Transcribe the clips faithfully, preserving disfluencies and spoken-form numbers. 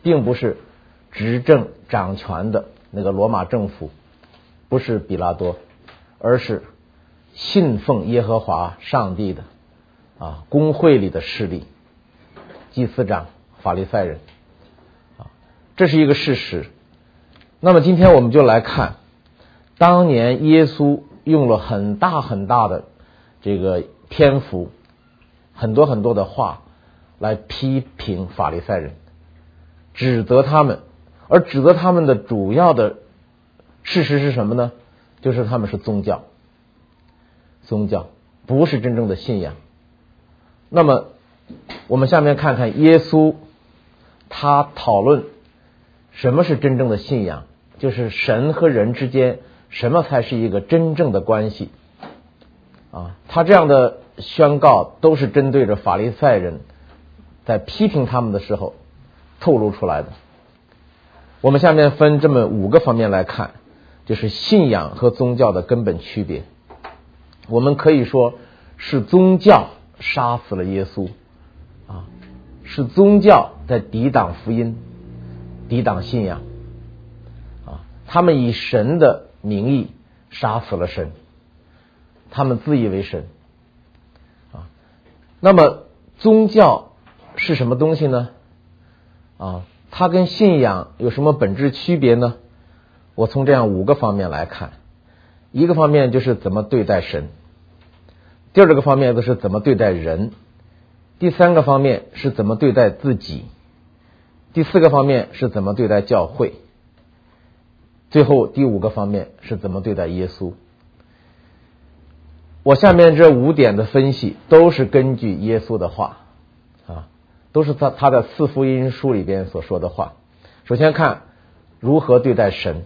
并不是执政掌权的那个罗马政府，不是比拉多，而是信奉耶和华上帝的啊公会里的势力，祭司长、法利赛人啊，这是一个事实。那么今天我们就来看，当年耶稣用了很大很大的这个篇幅，很多很多的话来批评法利赛人，指责他们，而指责他们的主要的事实是什么呢？就是他们是宗教，宗教不是真正的信仰。那么我们下面看看耶稣他讨论什么是真正的信仰，就是神和人之间什么才是一个真正的关系啊？他这样的宣告都是针对着法利赛人在批评他们的时候透露出来的。我们下面分这么五个方面来看，就是信仰和宗教的根本区别。我们可以说是宗教杀死了耶稣啊，是宗教在抵挡福音，抵挡信仰啊，他们以神的名义杀死了神，他们自以为神啊。那么宗教是什么东西呢？啊，它跟信仰有什么本质区别呢？我从这样五个方面来看。一个方面就是怎么对待神，第二个方面就是怎么对待人，第三个方面是怎么对待自己，第四个方面是怎么对待教会，最后第五个方面是怎么对待耶稣。我下面这五点的分析都是根据耶稣的话啊，都是他他的四福音书里边所说的话。首先看如何对待神。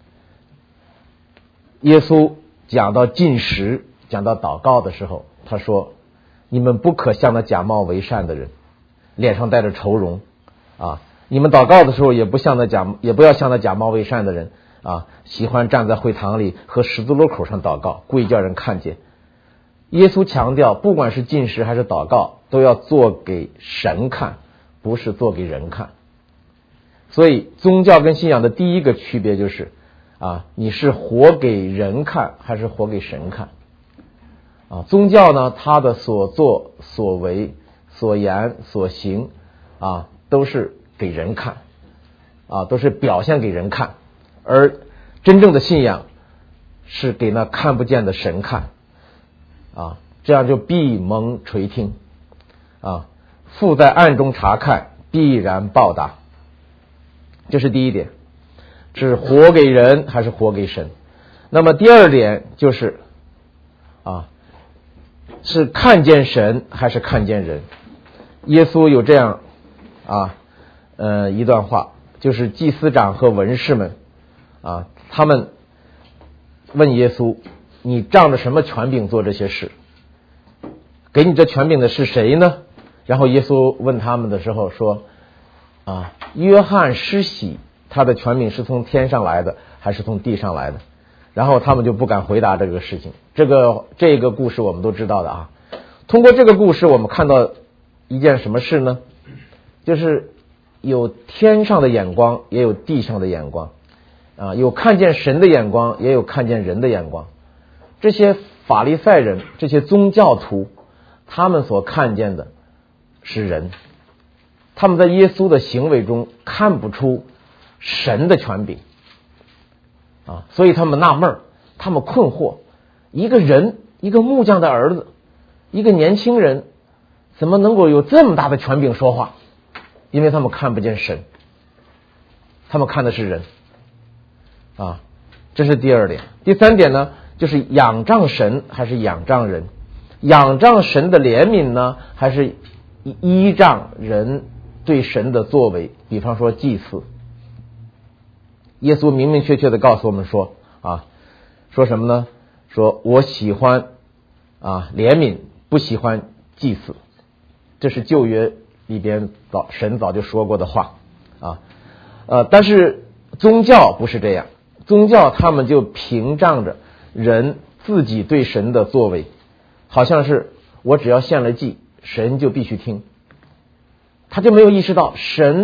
耶稣讲到禁食，讲到祷告的时候，他说你们不可像那假冒为善的人，脸上带着愁容啊，你们祷告的时候也不像那假也不要像那假冒为善的人啊，喜欢站在会堂里和十字路口上祷告，故意叫人看见。耶稣强调不管是禁食还是祷告都要做给神看，不是做给人看。所以宗教跟信仰的第一个区别就是啊，你是活给人看还是活给神看啊？宗教呢，它的所作所为所言所行啊，都是给人看啊，都是表现给人看，而真正的信仰是给那看不见的神看啊，这样就闭蒙垂听啊，父在暗中察看，必然报答。这是第一点，是活给人还是活给神。那么第二点就是啊，是看见神还是看见人。耶稣有这样啊呃一段话，就是祭司长和文士们啊，他们问耶稣，你仗着什么权柄做这些事？给你这权柄的是谁呢？然后耶稣问他们的时候说啊，约翰施洗，他的权柄是从天上来的还是从地上来的？然后他们就不敢回答这个事情。这个这个故事我们都知道的啊。通过这个故事我们看到一件什么事呢？就是有天上的眼光，也有地上的眼光啊，有看见神的眼光，也有看见人的眼光。这些法利赛人，这些宗教徒，他们所看见的是人，他们在耶稣的行为中看不出神的权柄啊，所以他们纳闷，他们困惑，一个人，一个木匠的儿子，一个年轻人，怎么能够有这么大的权柄说话？因为他们看不见神，他们看的是人啊，这是第二点。第三点呢，就是仰仗神还是仰仗人？仰仗神的怜悯呢，还是依仗人对神的作为？比方说祭祀，耶稣明明确确的告诉我们说啊，说什么呢？说我喜欢啊怜悯，不喜欢祭祀。这是旧约里边早神早就说过的话啊。呃，但是宗教不是这样，宗教他们就屏障着人自己对神的作为，好像是我只要献了祭，神就必须听。他就没有意识到神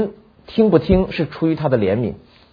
听不听是出于他的怜悯，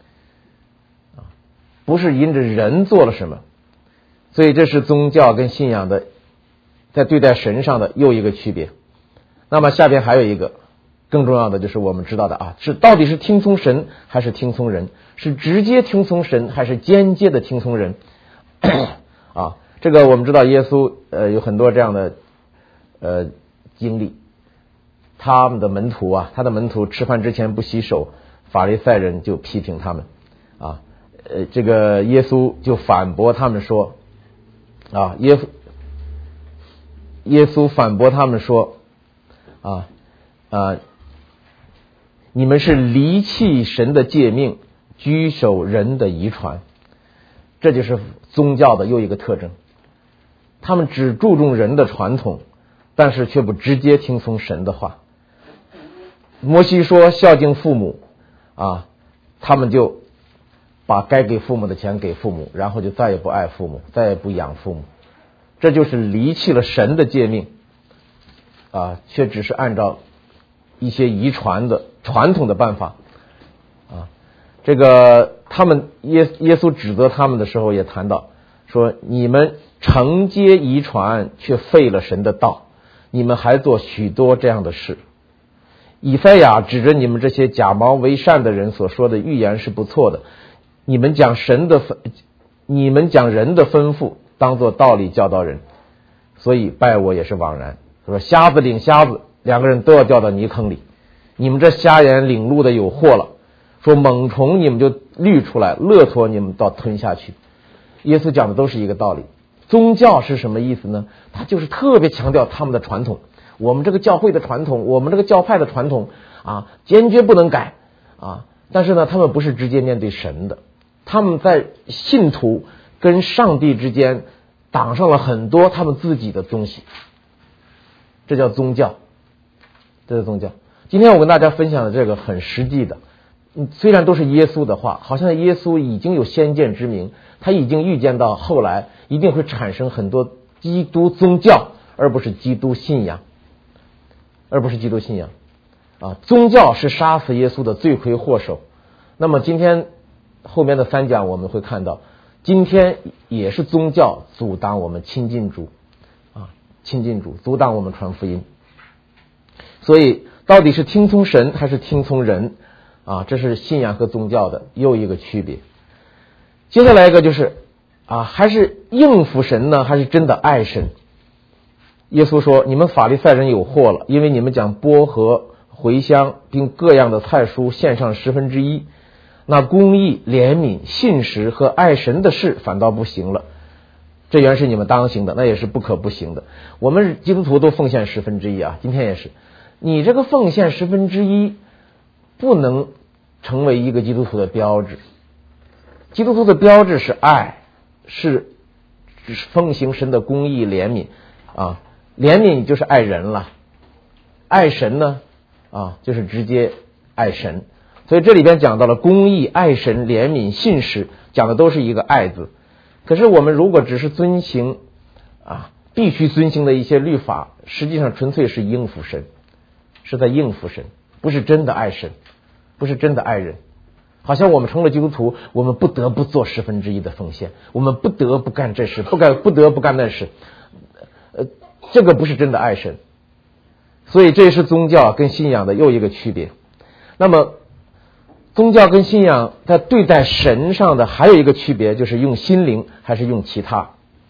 不是因着人做了什么。所以这是宗教跟信仰的在对待神上的又一个区别。那么下边还有一个更重要的，就是我们知道的啊，是到底是听从神还是听从人，是直接听从神还是间接的听从人啊？这个我们知道耶稣呃有很多这样的呃经历，他们的门徒啊，他的门徒吃饭之前不洗手，法利赛人就批评他们啊，呃这个耶稣就反驳他们说啊，耶稣耶稣反驳他们说啊啊，你们是离弃神的诫命，居守人的遗传。这就是宗教的又一个特征，他们只注重人的传统，但是却不直接听从神的话。摩西说孝敬父母啊，他们就把该给父母的钱给父母，然后就再也不爱父母，再也不养父母。这就是离弃了神的诫命啊，却只是按照一些遗传的传统的办法啊。这个他们耶耶稣指责他们的时候也谈到说，你们承接遗传却废了神的道，你们还做许多这样的事。以赛亚指着你们这些假冒为善的人所说的预言是不错的，你们讲神的你们讲人的吩咐当作道理教导人，所以拜我也是枉然。他说瞎子领瞎子，两个人都要掉到泥坑里，你们这瞎眼领路的有祸了。说猛虫你们就滤出来，骆驼你们倒吞下去。耶稣讲的都是一个道理。宗教是什么意思呢？他就是特别强调他们的传统，我们这个教会的传统，我们这个教派的传统啊，坚决不能改啊。但是呢，他们不是直接面对神的，他们在信徒跟上帝之间挡上了很多他们自己的东西，这叫宗教，这是宗教。今天我跟大家分享的这个很实际的，虽然都是耶稣的话，好像耶稣已经有先见之明，他已经预见到后来一定会产生很多基督宗教，而不是基督信仰，而不是基督信仰啊。宗教是杀死耶稣的罪魁祸首。那么今天后面的三讲我们会看到，今天也是宗教阻挡我们亲近主啊，亲近主，阻挡我们传福音。所以到底是听从神还是听从人啊？这是信仰和宗教的又一个区别。接下来一个就是啊，还是应付神呢，还是真的爱神？耶稣说：“你们法利赛人有祸了，因为你们将薄荷、茴香并各样的菜蔬献上十分之一，那公义、怜悯、信实和爱神的事反倒不行了。这原是你们当行的，那也是不可不行的。我们基督徒都奉献十分之一啊，今天也是。你这个奉献十分之一不能成为一个基督徒的标志。基督徒的标志是爱，是奉行神的公义、怜悯啊。怜悯就是爱人了，爱神呢啊，就是直接爱神。所以这里边讲到了公义、爱神、怜悯、信实，讲的都是一个爱字。可是我们如果只是遵行啊必须遵行的一些律法，实际上纯粹是应付神，是在应付神，不是真的爱神，不是真的爱人。好像我们成了基督徒，我们不得不做十分之一的奉献，我们不得不干这事，不干不得不干那事，呃，这个不是真的爱神。所以这是宗教跟信仰的又一个区别。那么宗教跟信仰在对待神上的还有一个区别，就是用心灵还是用其他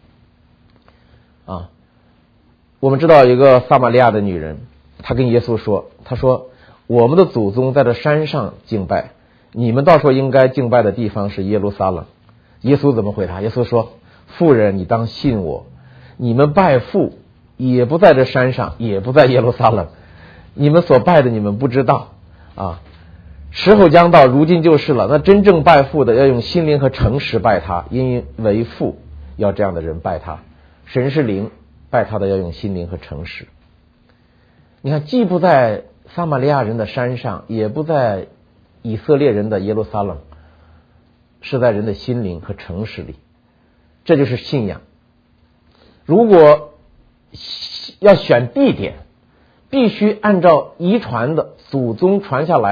啊。我们知道一个撒玛利亚的女人，她跟耶稣说，她说我们的祖宗在这山上敬拜，你们倒说应该敬拜的地方是耶路撒冷。耶稣怎么回答？耶稣说，妇人，你当信我，你们拜父也不在这山上，也不在耶路撒冷，你们所拜的你们不知道啊。时候将到，如今就是了。那真正拜父的要用心灵和诚实拜他，因为父要这样的人拜他。神是灵，拜他的要用心灵和诚实。你看，既不在撒玛利亚人的山上，也不在以色列人的耶路撒冷，是在人的心灵和诚实里。这就是信仰。如果要选地点，必须按照遗传的祖宗传下来的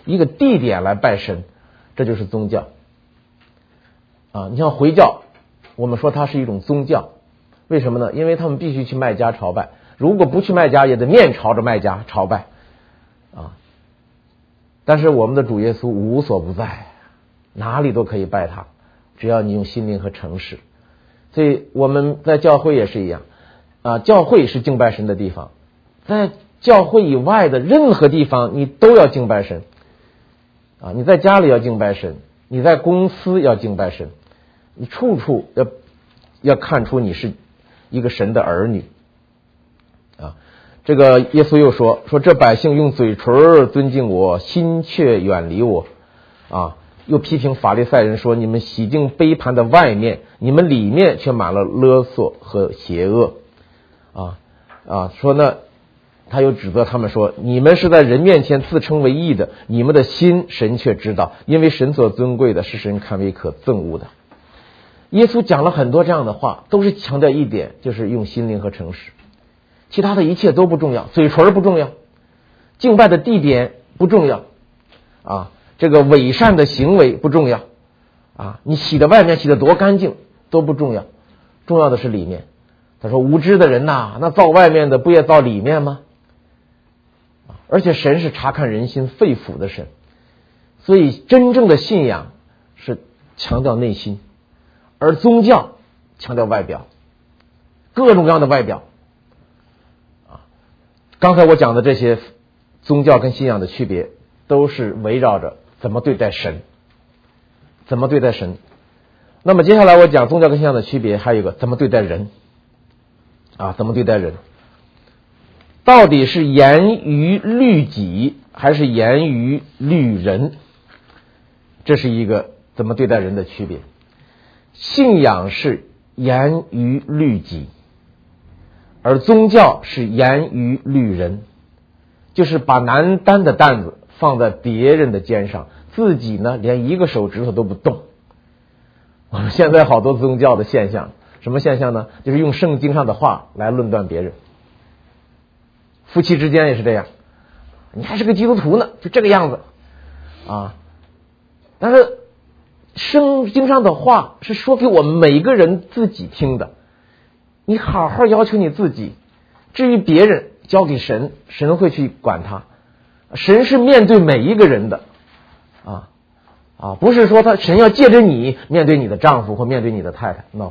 一个地点来拜神，这就是宗教啊。你像回教，我们说它是一种宗教，为什么呢？因为他们必须去麦加朝拜，如果不去麦加，也得面朝着麦加朝拜啊。但是我们的主耶稣无所不在，哪里都可以拜他，只要你用心灵和诚实。所以我们在教会也是一样啊，教会是敬拜神的地方，在教会以外的任何地方你都要敬拜神啊！你在家里要敬拜神，你在公司要敬拜神，你处处要要看出你是一个神的儿女啊！这个耶稣又说说这百姓用嘴唇尊敬我，心却远离我啊！又批评法利赛人说，你们洗净杯盘的外面，你们里面却满了勒索和邪恶啊啊！说呢，他又指责他们说，你们是在人面前自称为义的，你们的心神却知道，因为神所尊贵的是神看为可憎恶的。耶稣讲了很多这样的话，都是强调一点，就是用心灵和诚实，其他的一切都不重要，嘴唇不重要，敬拜的地点不重要啊，这个伪善的行为不重要啊，你洗的外面洗的多干净都不重要，重要的是里面。他说无知的人呐，那造外面的不也造里面吗？而且神是查看人心肺腑的神，所以真正的信仰是强调内心，而宗教强调外表，各种各样的外表啊。刚才我讲的这些宗教跟信仰的区别，都是围绕着怎么对待神，怎么对待神。那么接下来我讲宗教跟信仰的区别，还有一个怎么对待人啊，怎么对待人。到底是严于律己还是严于律人，这是一个怎么对待人的区别。信仰是严于律己，而宗教是严于律人，就是把难担的担子放在别人的肩上，自己呢连一个手指头都不动。我们现在好多宗教的现象，什么现象呢？就是用圣经上的话来论断别人。夫妻之间也是这样，你还是个基督徒呢，就这个样子啊。但是圣经上的话是说给我们每个人自己听的，你好好要求你自己，至于别人交给神，神会去管他。神是面对每一个人的啊啊，不是说他神要借着你面对你的丈夫或面对你的太太 ，no。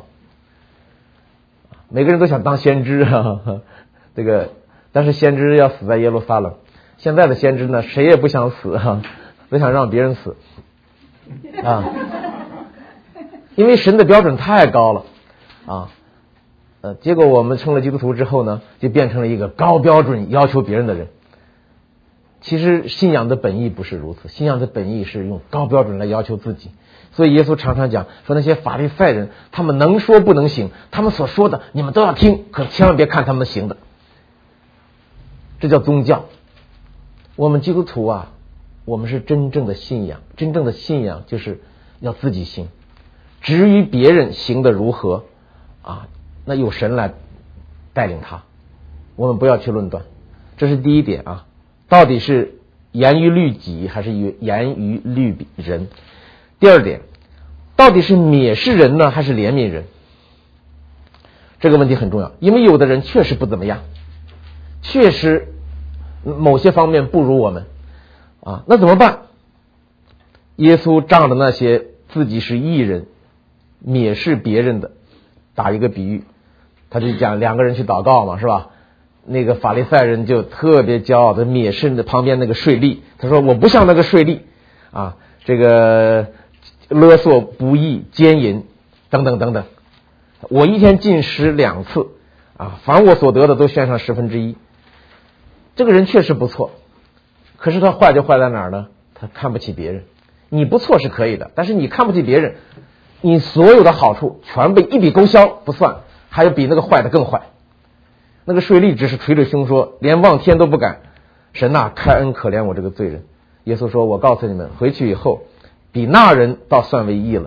每个人都想当先知啊，这个。但是先知要死在耶路撒冷，现在的先知呢，谁也不想死啊，都想让别人死啊，因为神的标准太高了啊，呃，结果我们成了基督徒之后呢，就变成了一个高标准要求别人的人。其实信仰的本意不是如此，信仰的本意是用高标准来要求自己。所以耶稣常常讲说，那些法利赛人，他们能说不能行，他们所说的你们都要听，可千万别看他们行的。这叫宗教。我们基督徒啊，我们是真正的信仰，真正的信仰就是要自己行，至于别人行的如何啊，那有神来带领他，我们不要去论断。这是第一点啊，到底是严于律己还是严于律人。第二点，到底是蔑视人呢还是怜悯人，这个问题很重要。因为有的人确实不怎么样，确实某些方面不如我们啊，那怎么办？耶稣仗着那些自己是义人蔑视别人的，打一个比喻，他就讲两个人去祷告嘛，是吧？那个法利赛人就特别骄傲的蔑视旁边那个税吏，他说我不像那个税吏啊，这个勒索不义奸淫等等等等，我一天进食两次啊，凡我所得的都献上十分之一。这个人确实不错，可是他坏就坏在哪儿呢？他看不起别人。你不错是可以的，但是你看不起别人，你所有的好处全被一笔勾销不算，还有比那个坏的更坏。那个税吏只是捶着胸说，连望天都不敢，神呐、啊，开恩可怜我这个罪人。耶稣说，我告诉你们，回去以后比那人倒算为义了。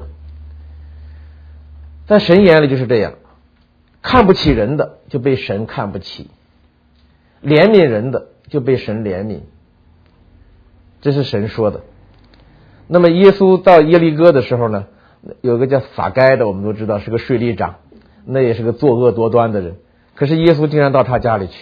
在神眼里就是这样，看不起人的就被神看不起，怜悯人的就被神怜悯。 这是神说的。那么耶稣到耶利哥的时候呢，有个叫撒该的，我们都知道是个税吏长，那也是个作恶多端的人，可是耶稣竟然到他家里去。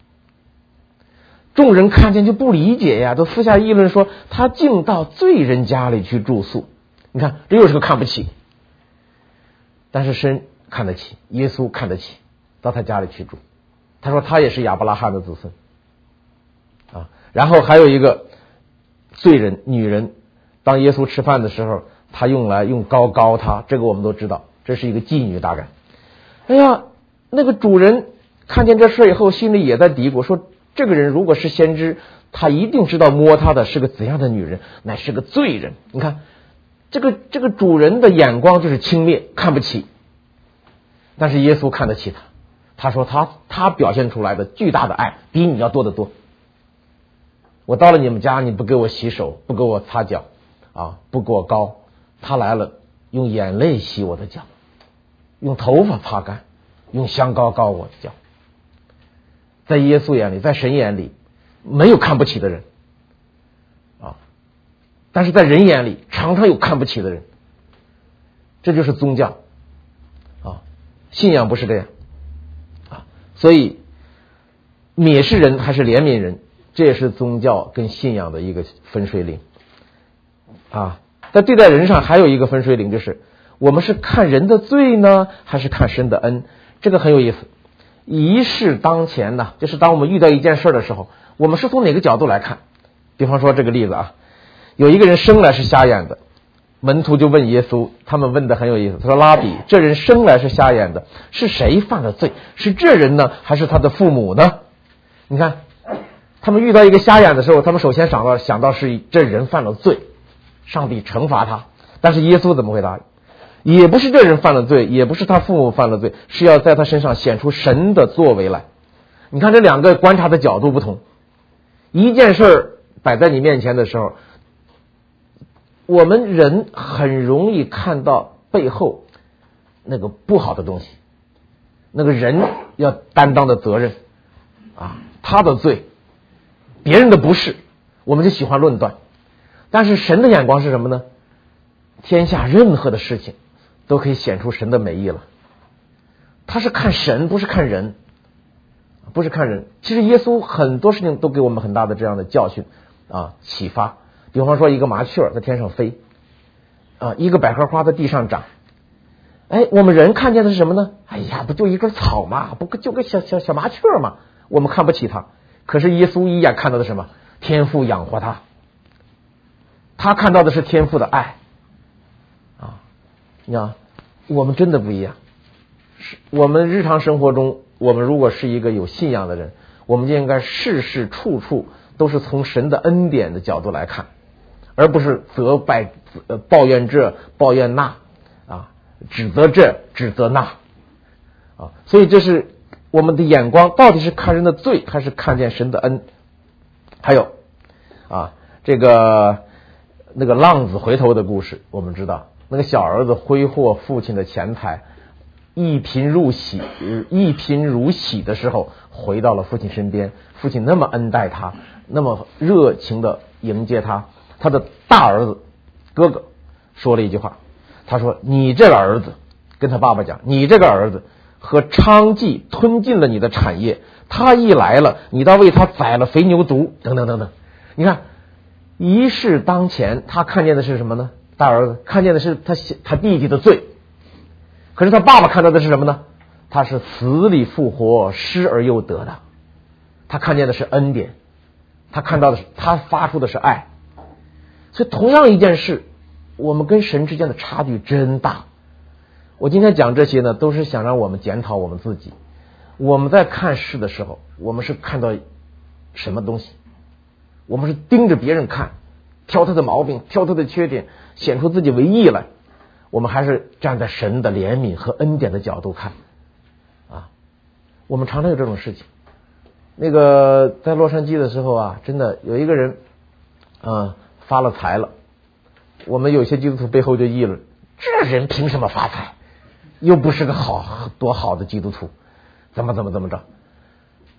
众人看见就不理解呀，都私下议论说他竟到罪人家里去住宿。你看，这又是个看不起。但是神看得起，耶稣看得起，到他家里去住。他说他也是亚伯拉罕的子孙啊。然后还有一个罪人女人，当耶稣吃饭的时候，他用来用膏膏他，这个我们都知道，这是一个妓女大概。哎呀，那个主人看见这事以后，心里也在嘀咕说，这个人如果是先知，他一定知道摸他的是个怎样的女人，乃是个罪人。你看这个这个主人的眼光就是轻蔑看不起，但是耶稣看得起他。他说他他表现出来的巨大的爱比你要多得多。我到了你们家，你不给我洗手，不给我擦脚啊，不给我膏，他来了用眼泪洗我的脚，用头发擦干，用香膏膏我的脚。在耶稣眼里，在神眼里，没有看不起的人啊，但是在人眼里常常有看不起的人。这就是宗教啊，信仰不是这样啊。所以蔑视人还是怜悯人，这也是宗教跟信仰的一个分水岭啊。在对待人上还有一个分水岭，就是我们是看人的罪呢，还是看神的恩？这个很有意思。一事当前呢，就是当我们遇到一件事的时候，我们是从哪个角度来看？比方说这个例子啊，有一个人生来是瞎眼的，门徒就问耶稣，他们问的很有意思，他说拉比，这人生来是瞎眼的，是谁犯了罪？是这人呢，还是他的父母呢？你看他们遇到一个瞎眼的时候，他们首先想到想到是这人犯了罪，上帝惩罚他。但是耶稣怎么回答？也不是这人犯了罪，也不是他父母犯了罪，是要在他身上显出神的作为来。你看这两个观察的角度不同，一件事摆在你面前的时候，我们人很容易看到背后那个不好的东西，那个人要担当的责任啊，他的罪，别人的不是，我们就喜欢论断。但是神的眼光是什么呢？天下任何的事情都可以显出神的美意了。他是看神，不是看人，不是看人。其实耶稣很多事情都给我们很大的这样的教训啊，启发。比方说一个麻雀在天上飞啊，一个百合花在地上长。哎，我们人看见的是什么呢？哎呀，不就一根草嘛，不就个小小小麻雀嘛，我们看不起它。可是耶稣一眼看到的什么？天父养活它，他看到的是天父的爱啊。你看，我们真的不一样。是我们日常生活中，我们如果是一个有信仰的人，我们就应该事事处处都是从神的恩典的角度来看，而不是责败、呃、抱怨这抱怨那啊，指责这指责那啊。所以这是我们的眼光到底是看人的罪，还是看见神的恩？还有啊，这个那个浪子回头的故事，我们知道，那个小儿子挥霍父亲的钱财，一贫如洗，一贫如洗的时候，回到了父亲身边。父亲那么恩待他，那么热情的迎接他。他的大儿子哥哥说了一句话，他说：“你这个儿子，跟他爸爸讲，你这个儿子和娼妓吞进了你的产业，他一来了，你倒为他宰了肥牛犊，等等等等。”你看，一事当前，他看见的是什么呢？大儿子看见的是他他弟弟的罪。可是他爸爸看到的是什么呢？他是死里复活，失而又得的。他看见的是恩典，他看到的是他发出的是爱。所以同样一件事，我们跟神之间的差距真大。我今天讲这些呢，都是想让我们检讨我们自己。我们在看事的时候，我们是看到什么东西？我们是盯着别人看，挑他的毛病，挑他的缺点，显出自己为义来。我们还是站在神的怜悯和恩典的角度看啊。我们常常有这种事情。那个在洛杉矶的时候啊，真的有一个人啊发了财了，我们有些基督徒背后就议论，这人凭什么发财？又不是个好多好的基督徒，怎么怎么怎么着？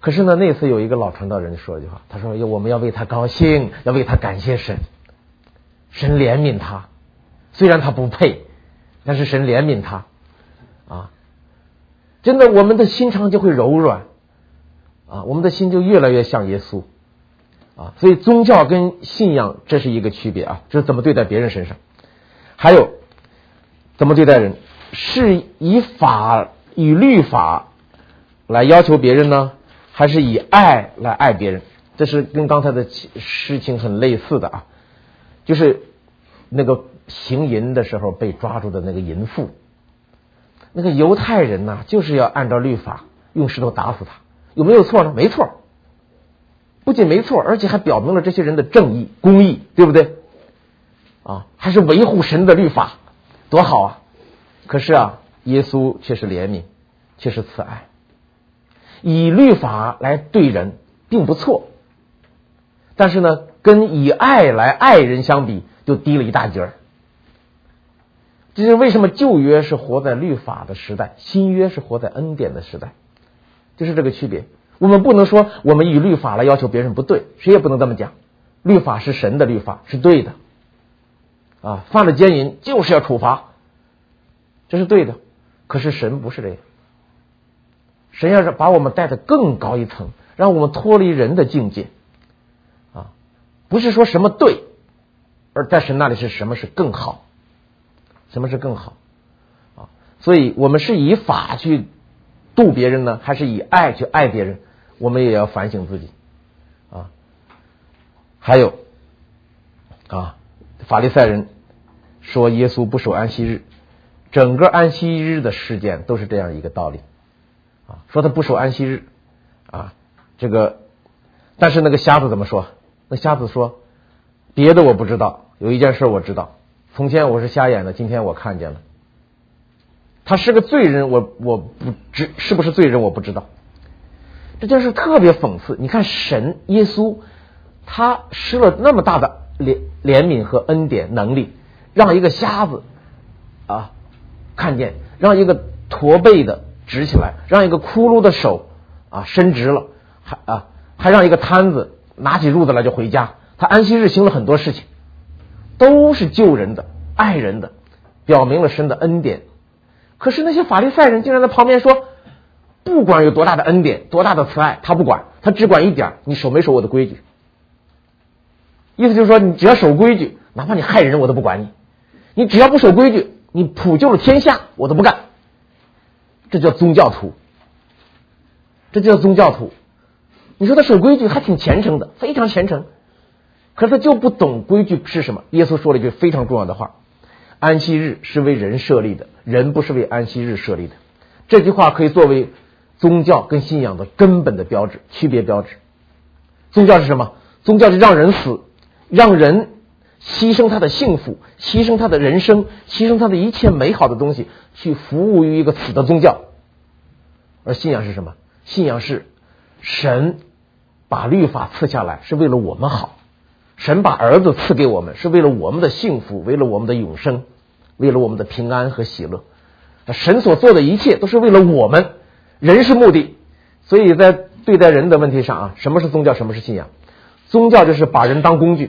可是呢，那次有一个老传道人说了一句话，他说我们要为他高兴，要为他感谢神，神怜悯他，虽然他不配，但是神怜悯他啊。真的，我们的心肠就会柔软啊，我们的心就越来越像耶稣啊。所以宗教跟信仰这是一个区别啊，就是怎么对待别人身上。还有怎么对待人，是以法以律法来要求别人呢，还是以爱来爱别人？这是跟刚才的事情很类似的啊，就是那个行淫的时候被抓住的那个淫妇，那个犹太人呢，就是要按照律法用石头打死他，有没有错呢？没错，不仅没错，而且还表明了这些人的正义公义，对不对啊？还是维护神的律法，多好啊！可是啊，耶稣却是怜悯，却是慈爱。以律法来对人并不错，但是呢，跟以爱来爱人相比，就低了一大截儿。这是为什么旧约是活在律法的时代，新约是活在恩典的时代，就是这个区别。我们不能说我们以律法来要求别人不对，谁也不能这么讲。律法是神的律法，是对的啊，犯了奸淫就是要处罚，这是对的。可是神不是这样，神要是把我们带得更高一层，让我们脱离人的境界啊，不是说什么对，而在神那里是什么是更好，什么是更好啊？所以我们是以法去度别人呢，还是以爱去爱别人？我们也要反省自己啊。还有啊，法利赛人说耶稣不守安息日，整个安息日的事件都是这样一个道理啊，说他不守安息日啊，这个，但是那个瞎子怎么说？那瞎子说，别的我不知道，有一件事我知道，从前我是瞎眼的，今天我看见了。他是个罪人，我我不知是不是罪人我不知道。这件事特别讽刺。你看神耶稣，他施了那么大的怜怜悯和恩典能力，让一个瞎子啊看见，让一个驼背的直起来，让一个骷髅的手啊伸直了，还啊还让一个摊子拿起褥子来就回家。他安息日行了很多事情，都是救人的、爱人的，表明了神的恩典。可是那些法利赛人竟然在旁边说，不管有多大的恩典、多大的慈爱，他不管，他只管一点，你守没守我的规矩。意思就是说，你只要守规矩，哪怕你害人我都不管你，你只要不守规矩，你普救了天下我都不干。这叫宗教徒，这叫宗教徒。你说他守规矩还挺虔诚的，非常虔诚，可是他就不懂规矩是什么。耶稣说了一句非常重要的话，安息日是为人设立的，人不是为安息日设立的。这句话可以作为宗教跟信仰的根本的标志、区别标志。宗教是什么？宗教是让人死，让人牺牲他的幸福，牺牲他的人生，牺牲他的一切美好的东西，去服务于一个死的宗教。而信仰是什么？信仰是神把律法赐下来，是为了我们好。神把儿子赐给我们，是为了我们的幸福，为了我们的永生，为了我们的平安和喜乐。神所做的一切都是为了我们，人是目的。所以在对待人的问题上啊，什么是宗教，什么是信仰？宗教就是把人当工具，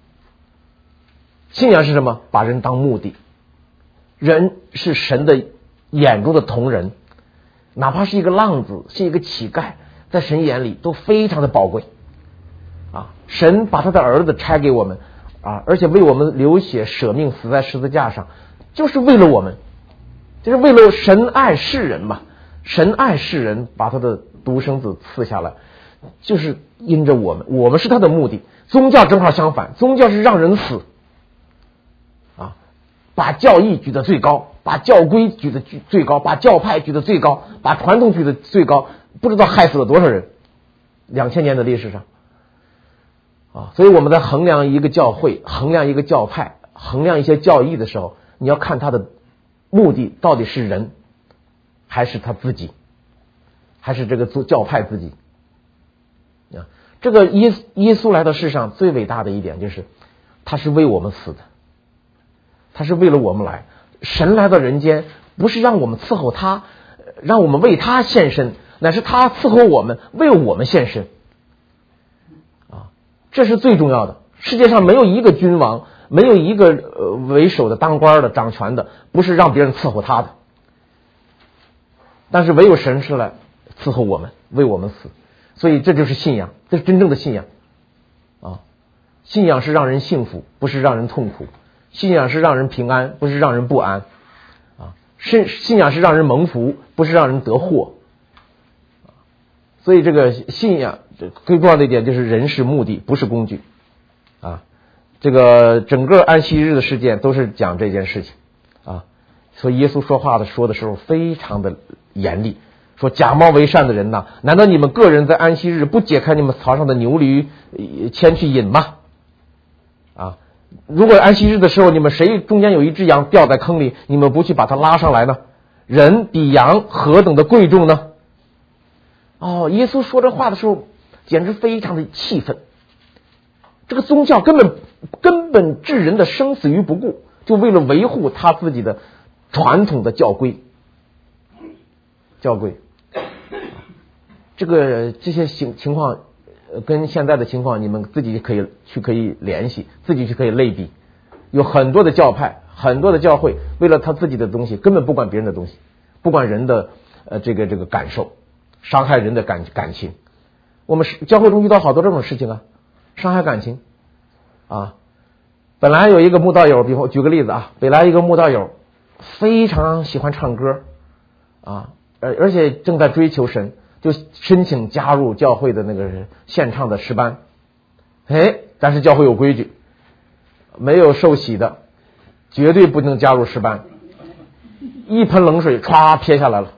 信仰是什么？把人当目的。人是神的眼中的同人，哪怕是一个浪子，是一个乞丐，在神眼里都非常的宝贵啊！神把他的儿子拆给我们啊，而且为我们流血舍命死在十字架上，就是为了我们，就是为了神爱世人嘛。神爱世人，把他的独生子赐下来，就是因着我们，我们是他的目的。宗教正好相反，宗教是让人死啊，把教义举得最高，把教规举得最高，把教派举得最高，把传统举得最高，不知道害死了多少人。两千年的历史上啊，所以我们在衡量一个教会、衡量一个教派、衡量一些教义的时候，你要看他的目的到底是人，还是他自己，还是这个做教派自己啊？这个耶耶稣来到世上最伟大的一点就是，他是为我们死的，他是为了我们来。神来到人间，不是让我们伺候他，让我们为他献身， 乃是他伺候我们，为我们献身啊，这是最重要的。世界上没有一个君王，没有一个呃为首的、当官的、掌权的，不是让别人伺候他的。但是唯有神是来伺候我们，为我们死。所以这就是信仰，这是真正的信仰啊！信仰是让人幸福，不是让人痛苦；信仰是让人平安，不是让人不安啊！信信仰是让人蒙福，不是让人得祸。所以这个信仰最重要的一点就是人是目的，不是工具啊！这个整个安息日的事件都是讲这件事情啊！所以耶稣说话的说的时候非常的严厉。说假冒为善的人呐，难道你们个人在安息日不解开你们槽上的牛驴牵去饮吗？啊，如果安息日的时候你们谁中间有一只羊掉在坑里，你们不去把它拉上来呢？人比羊何等的贵重呢？哦，耶稣说这话的时候简直非常的气愤。这个宗教根本根本置人的生死于不顾，就为了维护他自己的传统的教规教规。这个这些情情况跟现在的情况，你们自己可以去可以联系，自己去可以类比。有很多的教派，很多的教会，为了他自己的东西，根本不管别人的东西，不管人的呃这个这个感受，伤害人的感感情。我们教会中遇到好多这种事情啊，伤害感情啊。本来有一个慕道友，比如举个例子啊，本来一个慕道友非常喜欢唱歌啊，而而且正在追求神。就申请加入教会的那个献唱的诗班，哎，但是教会有规矩，没有受洗的绝对不能加入诗班，一盆冷水唰撇下来了。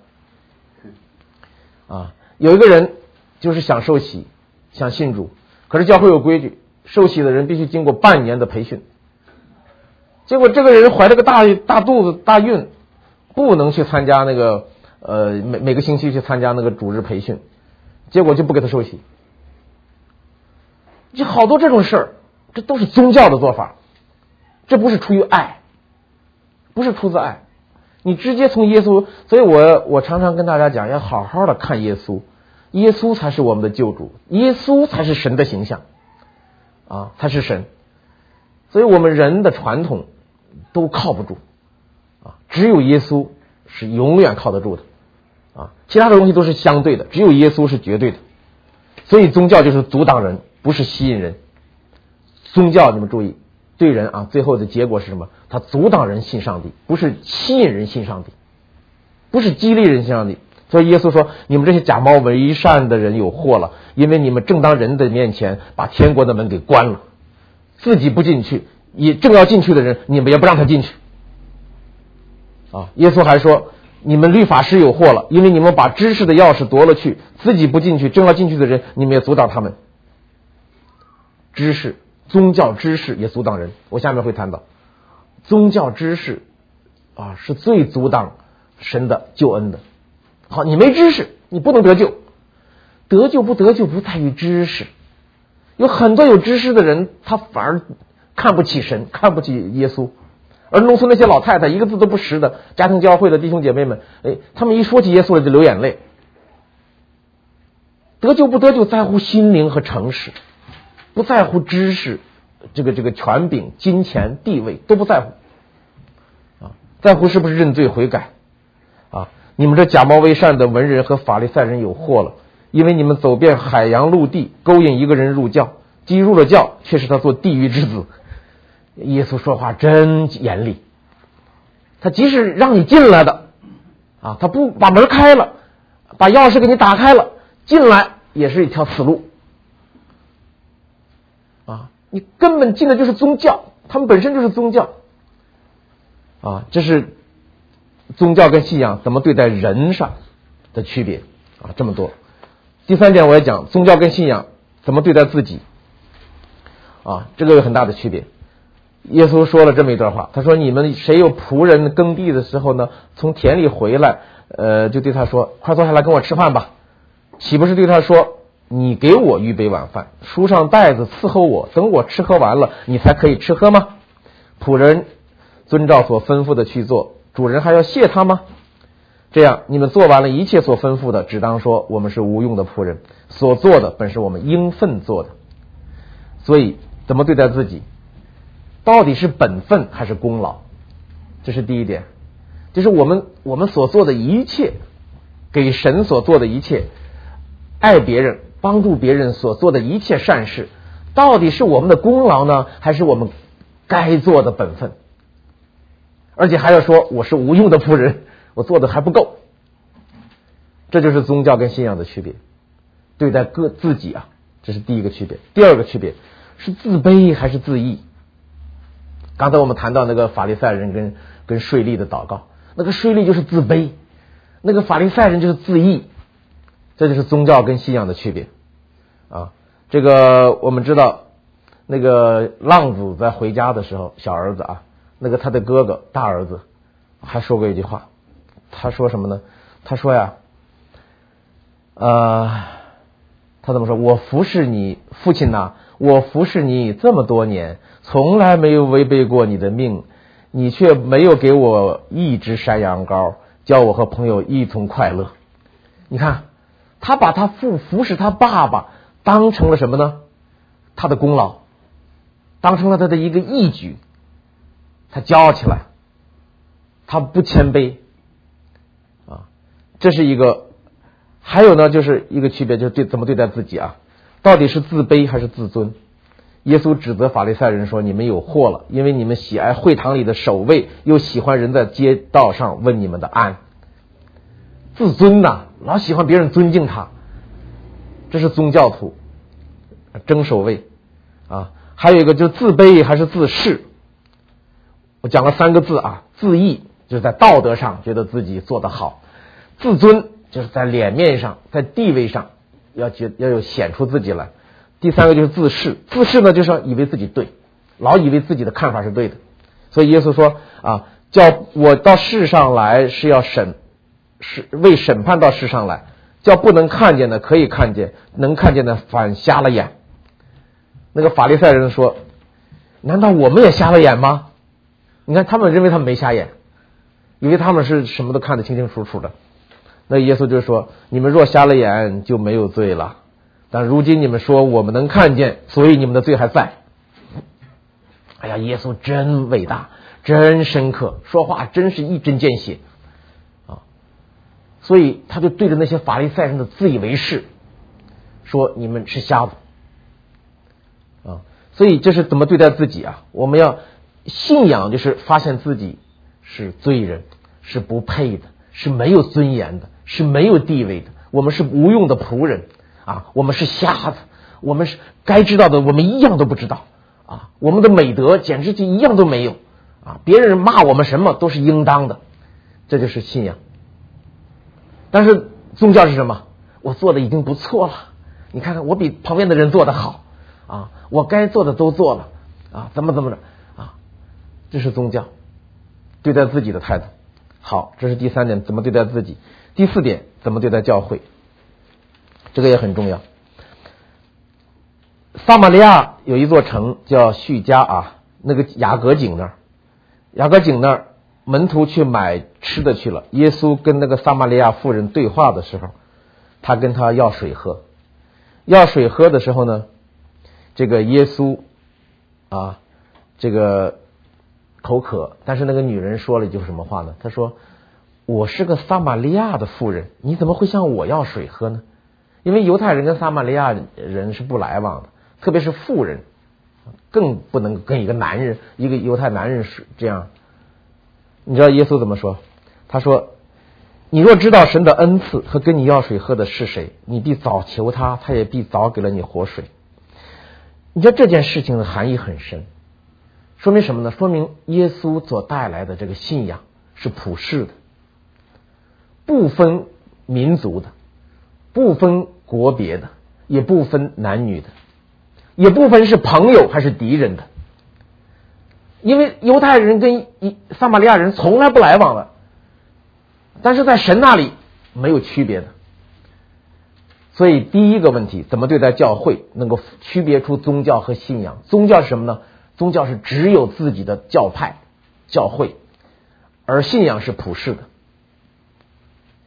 啊，有一个人就是想受洗，想信主，可是教会有规矩，受洗的人必须经过半年的培训。结果这个人怀了个大大肚子大孕，不能去参加那个。呃，每每个星期去参加那个主日培训，结果就不给他受洗。就好多这种事儿，这都是宗教的做法，这不是出于爱，不是出自爱。你直接从耶稣，所以我我常常跟大家讲，要好好的看耶稣，耶稣才是我们的救主，耶稣才是神的形象啊，他是神。所以我们人的传统都靠不住啊，只有耶稣是永远靠得住的。啊，其他的东西都是相对的，只有耶稣是绝对的。所以宗教就是阻挡人，不是吸引人。宗教你们注意，对人啊，最后的结果是什么？它阻挡人信上帝，不是吸引人信上帝，不是激励人信上帝。所以耶稣说，你们这些假冒为善的人有祸了，因为你们正当人的面前把天国的门给关了，自己不进去，也正要进去的人你们也不让他进去。啊，耶稣还说，你们律法师有祸了，因为你们把知识的钥匙夺了去，自己不进去，正要进去的人你们也阻挡他们。知识，宗教知识也阻挡人，我下面会谈到宗教知识啊是最阻挡神的救恩的。好，你没知识你不能得救，得救不得救不在于知识。有很多有知识的人他反而看不起神，看不起耶稣。而农村那些老太太一个字都不识的家庭教会的弟兄姐妹们，哎，他们一说起耶稣来就流眼泪。得救不得救在乎心灵和诚实，不在乎知识，这个这个权柄、金钱、地位都不在乎啊，在乎是不是认罪悔改啊。你们这假冒为善的文人和法利赛人有祸了，因为你们走遍海洋陆地，勾引一个人入教，既入了教，却使他做地狱之子。耶稣说话真严厉，他即使让你进来的啊，他不把门开了，把钥匙给你打开了，进来也是一条死路啊！你根本进的就是宗教，他们本身就是宗教啊！这是宗教跟信仰怎么对待人上的区别啊！这么多。第三点我要讲宗教跟信仰怎么对待自己啊，这个有很大的区别。耶稣说了这么一段话，他说，你们谁有仆人耕地的时候呢，从田里回来，呃，就对他说，快坐下来跟我吃饭吧，岂不是对他说，你给我预备晚饭，梳上带子伺候我，等我吃喝完了，你才可以吃喝吗？仆人遵照所吩咐的去做，主人还要谢他吗？ 这样你们做完了一切所吩咐的，只当说我们是无用的仆人，所做的本是我们应分做的。所以怎么对待自己，到底是本分还是功劳，这是第一点。就是我们我们所做的一切，给神所做的一切，爱别人帮助别人所做的一切善事，到底是我们的功劳呢，还是我们该做的本分？而且还要说我是无用的仆人，我做的还不够。这就是宗教跟信仰的区别。对待各自己啊，这是第一个区别。第二个区别是自卑还是自义。刚才我们谈到那个法利赛人跟跟税吏的祷告，那个税吏就是自卑，那个法利赛人就是自义。这就是宗教跟信仰的区别啊。这个我们知道，那个浪子在回家的时候，小儿子啊，那个他的哥哥大儿子还说过一句话，他说什么呢？他说呀，呃，他怎么说？我服侍你父亲呐，我服侍你这么多年，从来没有违背过你的命，你却没有给我一只山羊羔，叫我和朋友一同快乐。你看，他把他父服侍他爸爸当成了什么呢？他的功劳，当成了他的一个义举。他骄傲起来，他不谦卑啊，这是一个。还有呢，就是一个区别，就是对怎么对待自己啊，到底是自卑还是自尊？耶稣指责法利赛人说：“你们有祸了，因为你们喜爱会堂里的守卫，又喜欢人在街道上问你们的安。”自尊呐、啊，老喜欢别人尊敬他，这是宗教徒争守卫啊。还有一个就是自卑还是自恃。我讲了三个字啊，自义就是在道德上觉得自己做得好，自尊就是在脸面上在地位上要觉要有显出自己来，第三个就是自恃。自恃呢就是以为自己对，老以为自己的看法是对的。所以耶稣说啊，叫我到世上来是要审，是为审判到世上来，叫不能看见的可以看见，能看见的反瞎了眼。那个法利赛人说，难道我们也瞎了眼吗？你看他们认为他们没瞎眼，以为他们是什么都看得清清楚楚的。那耶稣就说，你们若瞎了眼就没有罪了，但如今你们说我们能看见，所以你们的罪还在。哎呀，耶稣真伟大，真深刻，说话真是一针见血啊！所以他就对着那些法利赛人的自以为是说，你们是瞎子啊！所以这是怎么对待自己啊？我们要信仰，就是发现自己是罪人，是不配的，是没有尊严的，是没有地位的，我们是无用的仆人啊！我们是瞎子，我们是该知道的我们一样都不知道啊！我们的美德简直就一样都没有啊！别人骂我们什么都是应当的，这就是信仰。但是宗教是什么？我做的已经不错了，你看看我比旁边的人做的好啊！我该做的都做了啊！怎么怎么着啊？这是宗教对待自己的态度。好，这是第三点，怎么对待自己。第四点，怎么对待教会，这个也很重要。撒玛利亚有一座城叫叙加啊，那个雅各井那儿，雅各井那儿门徒去买吃的去了，耶稣跟那个撒玛利亚妇人对话的时候，他跟他要水喝，要水喝的时候呢，这个耶稣啊，这个口渴，但是那个女人说了一句什么话呢？她说，我是个撒玛利亚的妇人，你怎么会向我要水喝呢？因为犹太人跟撒玛利亚人是不来往的，特别是妇人更不能跟一个男人，一个犹太男人是这样。你知道耶稣怎么说？他说，你若知道神的恩赐和跟你要水喝的是谁，你必早求他，他也必早给了你活水。你知道这件事情的含义很深，说明什么呢？说明耶稣所带来的这个信仰是普世的，不分民族的，不分国别的，也不分男女的，也不分是朋友还是敌人的。因为犹太人跟撒玛利亚人从来不来往了，但是在神那里没有区别的。所以第一个问题，怎么对待教会，能够区别出宗教和信仰。宗教是什么呢？宗教是只有自己的教派教会，而信仰是普世的。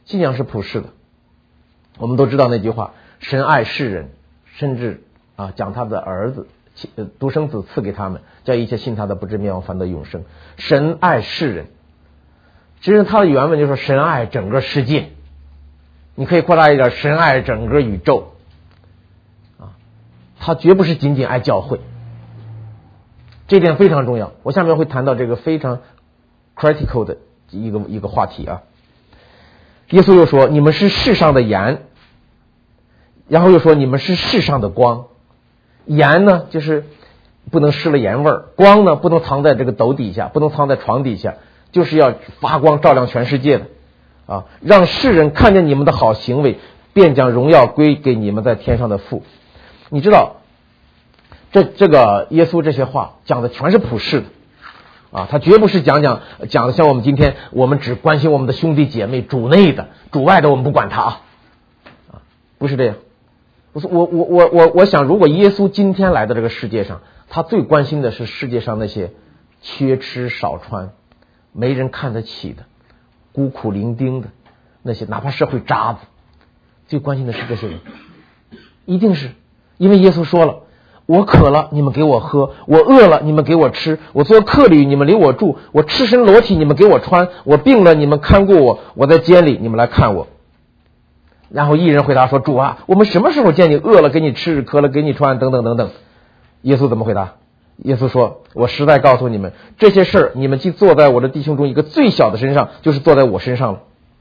信仰是普世的。我们都知道那句话，神爱世人，甚至啊将他的儿子独生子赐给他们，叫一切信他的不至灭亡，反得永生。神爱世人，其实他的原文就说神爱整个世界，你可以扩大一点，神爱整个宇宙啊，他绝不是仅仅爱教会，这点非常重要。我下面会谈到这个非常 critical 的一个一个话题啊。耶稣又说你们是世上的盐，然后又说你们是世上的光。盐呢就是不能失了盐味儿，光呢不能藏在这个斗底下，不能藏在床底下，就是要发光照亮全世界的啊，让世人看见你们的好行为，便将荣耀归给你们在天上的父。你知道这这个耶稣这些话讲的全是普世的啊，他绝不是讲讲讲的像我们今天我们只关心我们的兄弟姐妹，主内的主外的我们不管他啊，不是这样。我我我我我我想，如果耶稣今天来到这个世界上，他最关心的是世界上那些缺吃少穿、没人看得起的、孤苦伶仃的那些，哪怕社会渣子，最关心的是这些人。一定是因为耶稣说了，我渴了你们给我喝，我饿了你们给我吃，我做客旅你们领我住，我赤身裸体你们给我穿，我病了你们看顾我，我在监里你们来看我。然后一人回答说，主啊，我们什么时候见你饿了给你吃，渴了给你穿，等等等等。耶稣怎么回答？耶稣说，我实在告诉你们，这些事儿你们既坐在我的弟兄中一个最小的身上，就是坐在我身上了。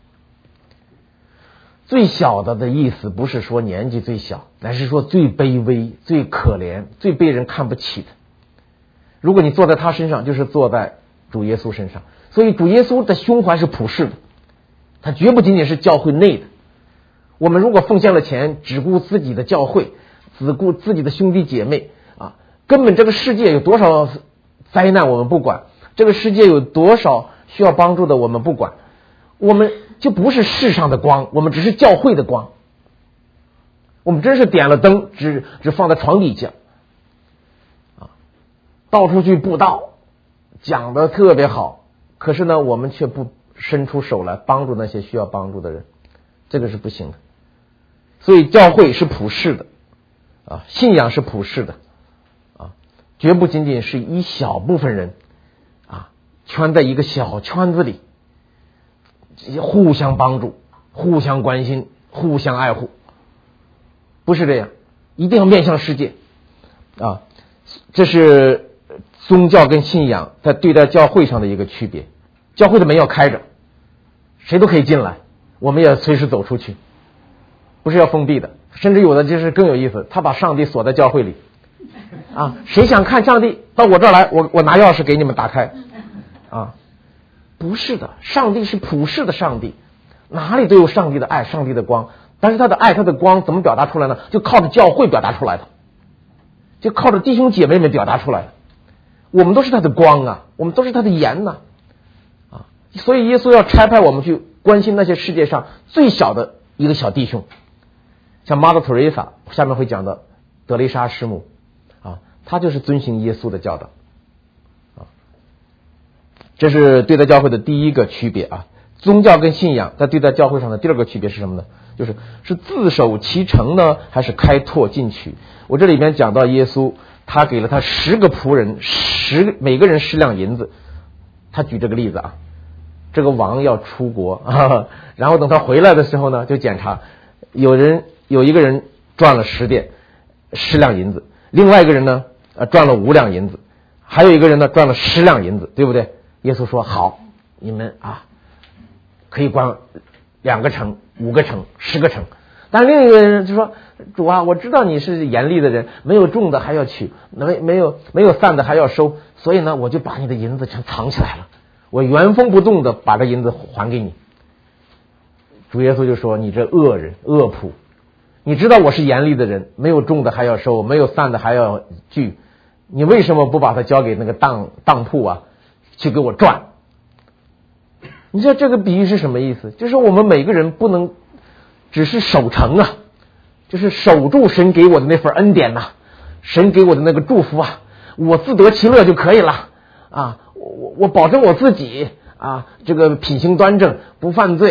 最小的的意思不是说年纪最小，乃是说最卑微、最可怜、最被人看不起的。如果你坐在他身上，就是坐在主耶稣身上。所以主耶稣的胸怀是普世的，他绝不仅仅是教会内的。我们如果奉献了钱，只顾自己的教会，只顾自己的兄弟姐妹啊，根本这个世界有多少灾难我们不管，这个世界有多少需要帮助的我们不管，我们就不是世上的光，我们只是教会的光。我们真是点了灯，只只放在床底下啊，到处去布道，讲得特别好，可是呢，我们却不伸出手来帮助那些需要帮助的人，这个是不行的。所以教会是普世的啊，信仰是普世的啊，绝不仅仅是一小部分人啊圈在一个小圈子里，互相帮助、互相关心、互相爱护，不是这样，一定要面向世界啊。这是宗教跟信仰在对待教会上的一个区别。教会的门要开着，谁都可以进来，我们也随时走出去，不是要封闭的。甚至有的就是更有意思，他把上帝锁在教会里啊，谁想看上帝到我这儿来，我我拿钥匙给你们打开啊。不是的，上帝是普世的上帝，哪里都有上帝的爱，上帝的光。但是他的爱，他的光怎么表达出来呢？就靠着教会表达出来的，就靠着弟兄姐妹们表达出来的。我们都是他的光啊，我们都是他的盐呐啊！所以耶稣要差派我们去关心那些世界上最小的一个小弟兄，像 Mother Teresa， 下面会讲的德蕾莎师母啊，她就是遵行耶稣的教导啊。这是对待教会的第一个区别啊。宗教跟信仰在对待教会上的第二个区别是什么呢？就是是自守其成呢，还是开拓进取？我这里边讲到耶稣，他给了他十个仆人，十每个人十两银子。他举这个例子啊，这个王要出国啊，然后等他回来的时候呢，就检查，有人有一个人赚了十点十两银子，另外一个人呢呃赚了五两银子，还有一个人呢赚了十两银子，对不对？耶稣说好，你们啊可以关两个城、五个城、十个城。但另一个人就说，主啊，我知道你是严厉的人，没有种的还要取，没没有没有散的还要收，所以呢我就把你的银子全藏起来了，我原封不动的把这银子还给你。主耶稣就说，你这恶人恶仆，你知道我是严厉的人，没有种的还要收，没有散的还要聚，你为什么不把它交给那个当当铺啊去给我赚？你知道这个比喻是什么意思？就是我们每个人不能只是守成啊，就是守住神给我的那份恩典呐、啊，神给我的那个祝福啊，我自得其乐就可以了啊。我我保证我自己啊，这个品行端正，不犯罪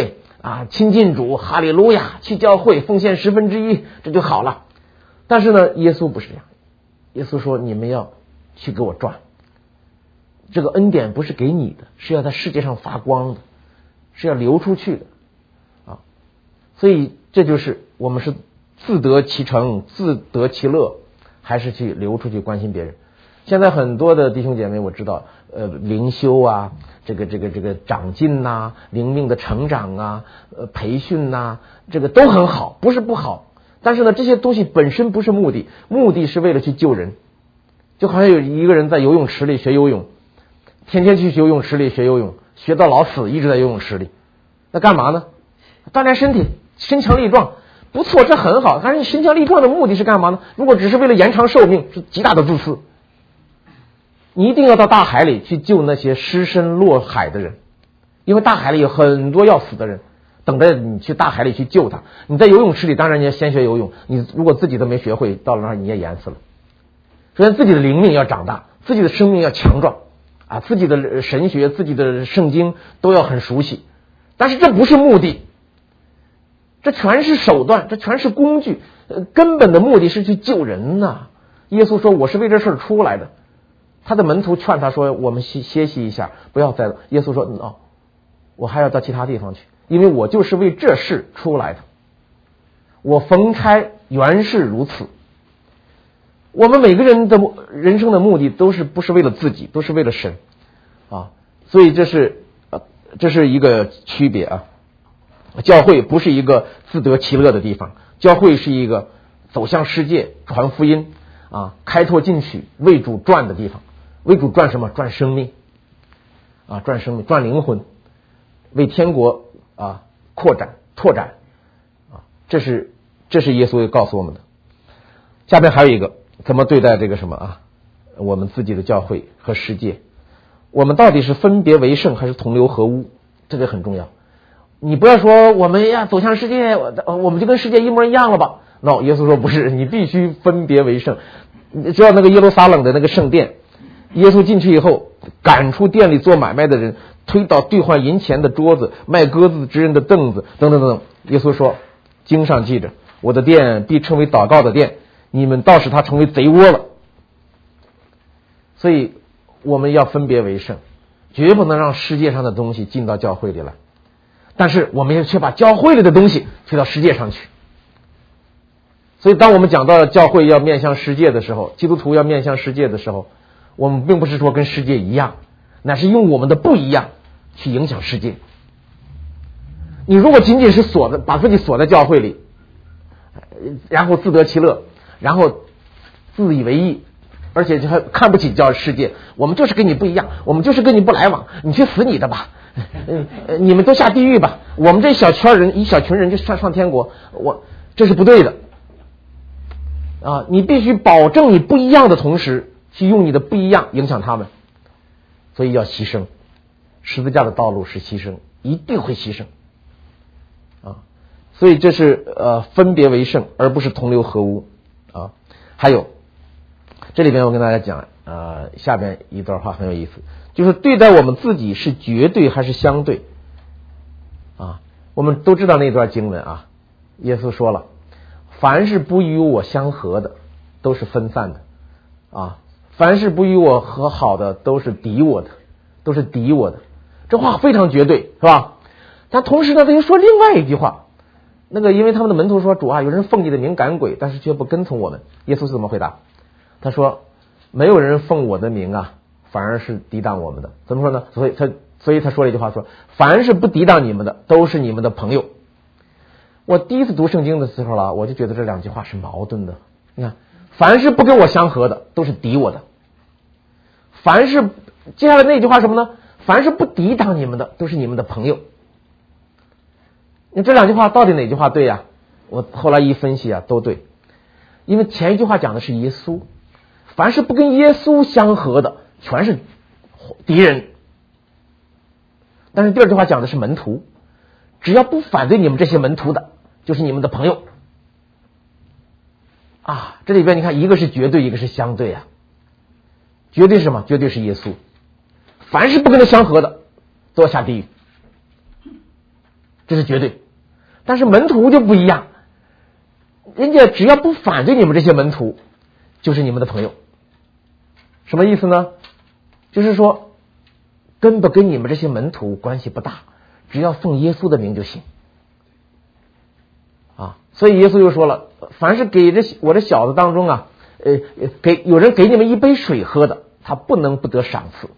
啊，亲近主，哈利路亚，去教会奉献十分之一，这就好了。但是呢，耶稣不是这样，耶稣说你们要去给我赚，这个恩典不是给你的，是要在世界上发光的，是要流出去的啊。所以这就是我们是自得其成，自得其乐，还是去流出去关心别人。现在很多的弟兄姐妹我知道，呃，灵修啊，这个这个这个长进呐，灵命的成长啊，呃，培训呐，这个都很好，不是不好。但是呢，这些东西本身不是目的，目的是为了去救人。就好像有一个人在游泳池里学游泳，天天去游泳池里学游泳，学到老死，一直在游泳池里，那干嘛呢？锻炼身体，身强力壮，不错，这很好。但是你身强力壮的目的是干嘛呢？如果只是为了延长寿命，是极大的自私。你一定要到大海里去救那些失身落海的人，因为大海里有很多要死的人，等着你去大海里去救他。你在游泳池里，当然你要先学游泳，你如果自己都没学会，到了那儿你也淹死了。首先自己的灵命要长大，自己的生命要强壮啊，自己的神学、自己的圣经都要很熟悉。但是这不是目的，这全是手段，这全是工具，呃，根本的目的是去救人呐、啊。耶稣说我是为这事儿出来的。他的门徒劝他说我们歇歇息一下，不要再了。耶稣说哦，我还要到其他地方去，因为我就是为这事出来的。我逢差原是如此。我们每个人的人生的目的都是不是为了自己，都是为了神啊，所以这是呃这是一个区别啊。教会不是一个自得其乐的地方，教会是一个走向世界传福音啊，开拓进取为主赚的地方。为主赚什么？赚生命啊，赚生命，赚灵魂，为天国啊扩展拓展啊，这是这是耶稣告诉我们的。下边还有一个，怎么对待这个什么啊？我们自己的教会和世界，我们到底是分别为圣还是同流合污？这个很重要。你不要说我们呀走向世界，我们就跟世界一模一样了吧 ？No， 耶稣说不是，你必须分别为圣。你知道那个耶路撒冷的那个圣殿，耶稣进去以后，赶出店里做买卖的人，推倒兑换银钱的桌子，卖鸽子之人的凳子，等等等等。耶稣说，经上记着，我的殿必称为祷告的殿，你们倒使它成为贼窝了。所以我们要分别为圣，绝不能让世界上的东西进到教会里来，但是我们也却把教会里的东西推到世界上去。所以当我们讲到教会要面向世界的时候，基督徒要面向世界的时候，我们并不是说跟世界一样，乃是用我们的不一样去影响世界。你如果仅仅是锁的把自己锁在教会里，然后自得其乐，然后自以为意，而且就还看不起教世界，我们就是跟你不一样，我们就是跟你不来往，你去死你的吧，你们都下地狱吧，我们这一小圈人一小群人就上上天国，我这是不对的啊！你必须保证你不一样的同时，去用你的不一样影响他们，所以要牺牲。十字架的道路是牺牲，一定会牺牲啊！所以这是呃分别为圣，而不是同流合污啊。还有这里边我跟大家讲呃下边一段话很有意思，就是对待我们自己是绝对还是相对啊？我们都知道那段经文啊，耶稣说了，凡是不与我相合的都是分散的啊，凡是不与我和好的都是敌我的，都是敌我的。这话非常绝对，是吧？但同时呢，他又说另外一句话，那个因为他们的门徒说，主啊，有人奉你的名赶鬼，但是却不跟从我们。耶稣是怎么回答？他说，没有人奉我的名啊，反而是抵挡我们的。怎么说呢？所以他所以他说了一句话，说凡是不抵挡你们的都是你们的朋友。我第一次读圣经的时候了，我就觉得这两句话是矛盾的。你看，凡是不跟我相合的都是敌我的，凡是接下来那句话什么呢？凡是不抵挡你们的都是你们的朋友。那这两句话到底哪句话对呀？我后来一分析啊，都对。因为前一句话讲的是耶稣，凡是不跟耶稣相合的全是敌人，但是第二句话讲的是门徒，只要不反对你们这些门徒的就是你们的朋友啊。这里边你看，一个是绝对，一个是相对啊。绝对是什么？绝对是耶稣，凡是不跟他相合的都要下地狱， 这是绝对。但是门徒就不一样，人家只要不反对你们这些门徒，就是你们的朋友。什么意思呢？就是说跟不跟你们这些门徒关系不大，只要奉耶稣的名就行啊。所以耶稣又说了，凡是给这我这小子当中啊，呃，给有人给你们一杯水喝的，他不能不得赏赐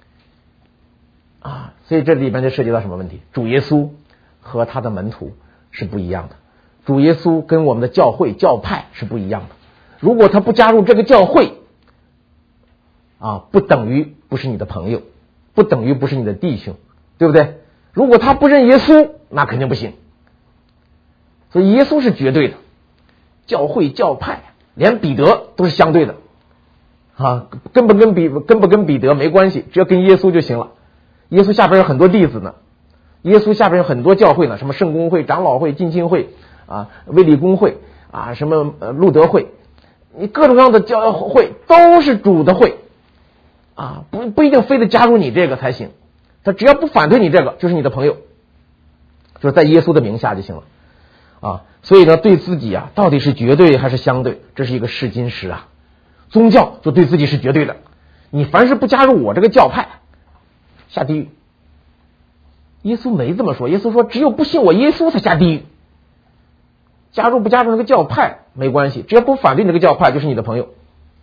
啊。所以这里边就涉及到什么问题？主耶稣和他的门徒是不一样的，主耶稣跟我们的教会教派是不一样的。如果他不加入这个教会啊，不等于不是你的朋友，不等于不是你的弟兄，对不对？如果他不认耶稣，那肯定不行。所以耶稣是绝对的，教会教派连彼得都是相对的啊，跟不跟彼跟不跟彼得没关系，只要跟耶稣就行了。耶稣下边有很多弟子呢，耶稣下边有很多教会呢，什么圣公会、长老会、浸信会啊、卫理公会啊、什么呃路德会，你各种各样的教会都是主的会啊，不不一定非得加入你这个才行，他只要不反对你这个，就是你的朋友，就是在耶稣的名下就行了啊。所以呢，对自己啊，到底是绝对还是相对，这是一个试金石啊。宗教就对自己是绝对的，你凡是不加入我这个教派，下地狱。耶稣没这么说，耶稣说只有不信我耶稣才下地狱，加入不加入那个教派没关系，只要不反对那个教派就是你的朋友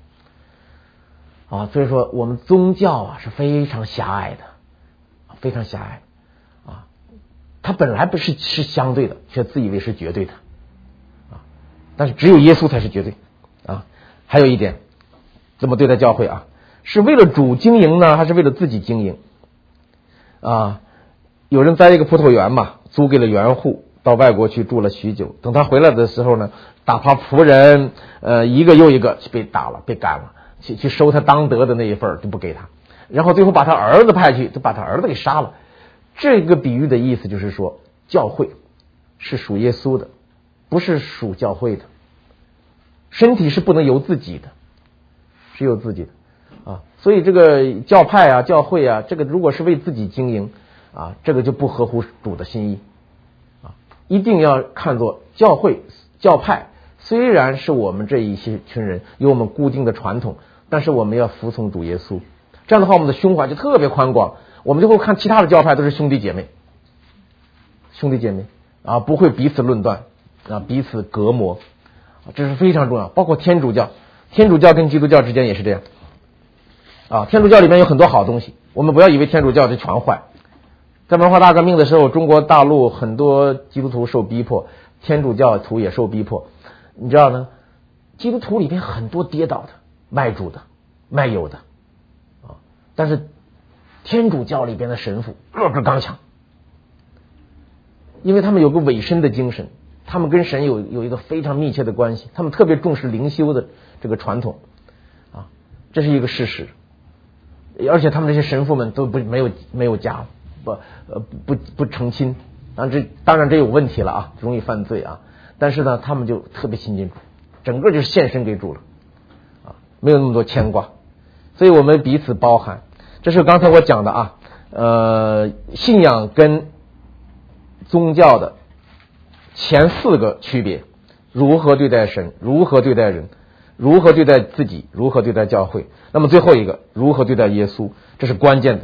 啊。所以说我们宗教啊是非常狭隘的，非常狭隘啊，它本来不是是相对的，却自以为是绝对的啊。但是只有耶稣才是绝对啊。还有一点，怎么对待教会啊？是为了主经营呢，还是为了自己经营啊？有人栽一个葡萄园嘛，租给了园户，到外国去住了许久。等他回来的时候呢，打发仆人，呃，一个又一个被打了，被赶了，去去收他当得的那一份就不给他，然后最后把他儿子派去，就把他儿子给杀了。这个比喻的意思就是说，教会是属耶稣的，不是属教会的。身体是不能由自己的，是由自己的啊。所以这个教派啊、教会啊，这个如果是为自己经营啊，这个就不合乎主的心意啊。一定要看作教会、教派，虽然是我们这一些群人有我们固定的传统，但是我们要服从主耶稣。这样的话，我们的胸怀就特别宽广，我们就会看其他的教派都是兄弟姐妹，兄弟姐妹啊，不会彼此论断啊，彼此隔膜，这是非常重要。包括天主教，天主教跟基督教之间也是这样啊。天主教里面有很多好东西，我们不要以为天主教就全坏。在文化大革命的时候，中国大陆很多基督徒受逼迫，天主教徒也受逼迫。你知道呢，基督徒里边很多跌倒的、卖主的、卖友的啊，但是天主教里边的神父个个刚强，因为他们有个委身的精神，他们跟神有有一个非常密切的关系，他们特别重视灵修的这个传统啊，这是一个事实。而且他们这些神父们都不没有没有家，不呃不不不成亲啊，这当然这有问题了啊，容易犯罪啊。但是呢，他们就特别亲近主，整个就是献身给主了啊，没有那么多牵挂。所以我们彼此包含，这是刚才我讲的啊，呃，信仰跟宗教的前四个区别：如何对待神，如何对待人，如何对待自己，如何对待教会。那么最后一个，如何对待耶稣，这是关键的。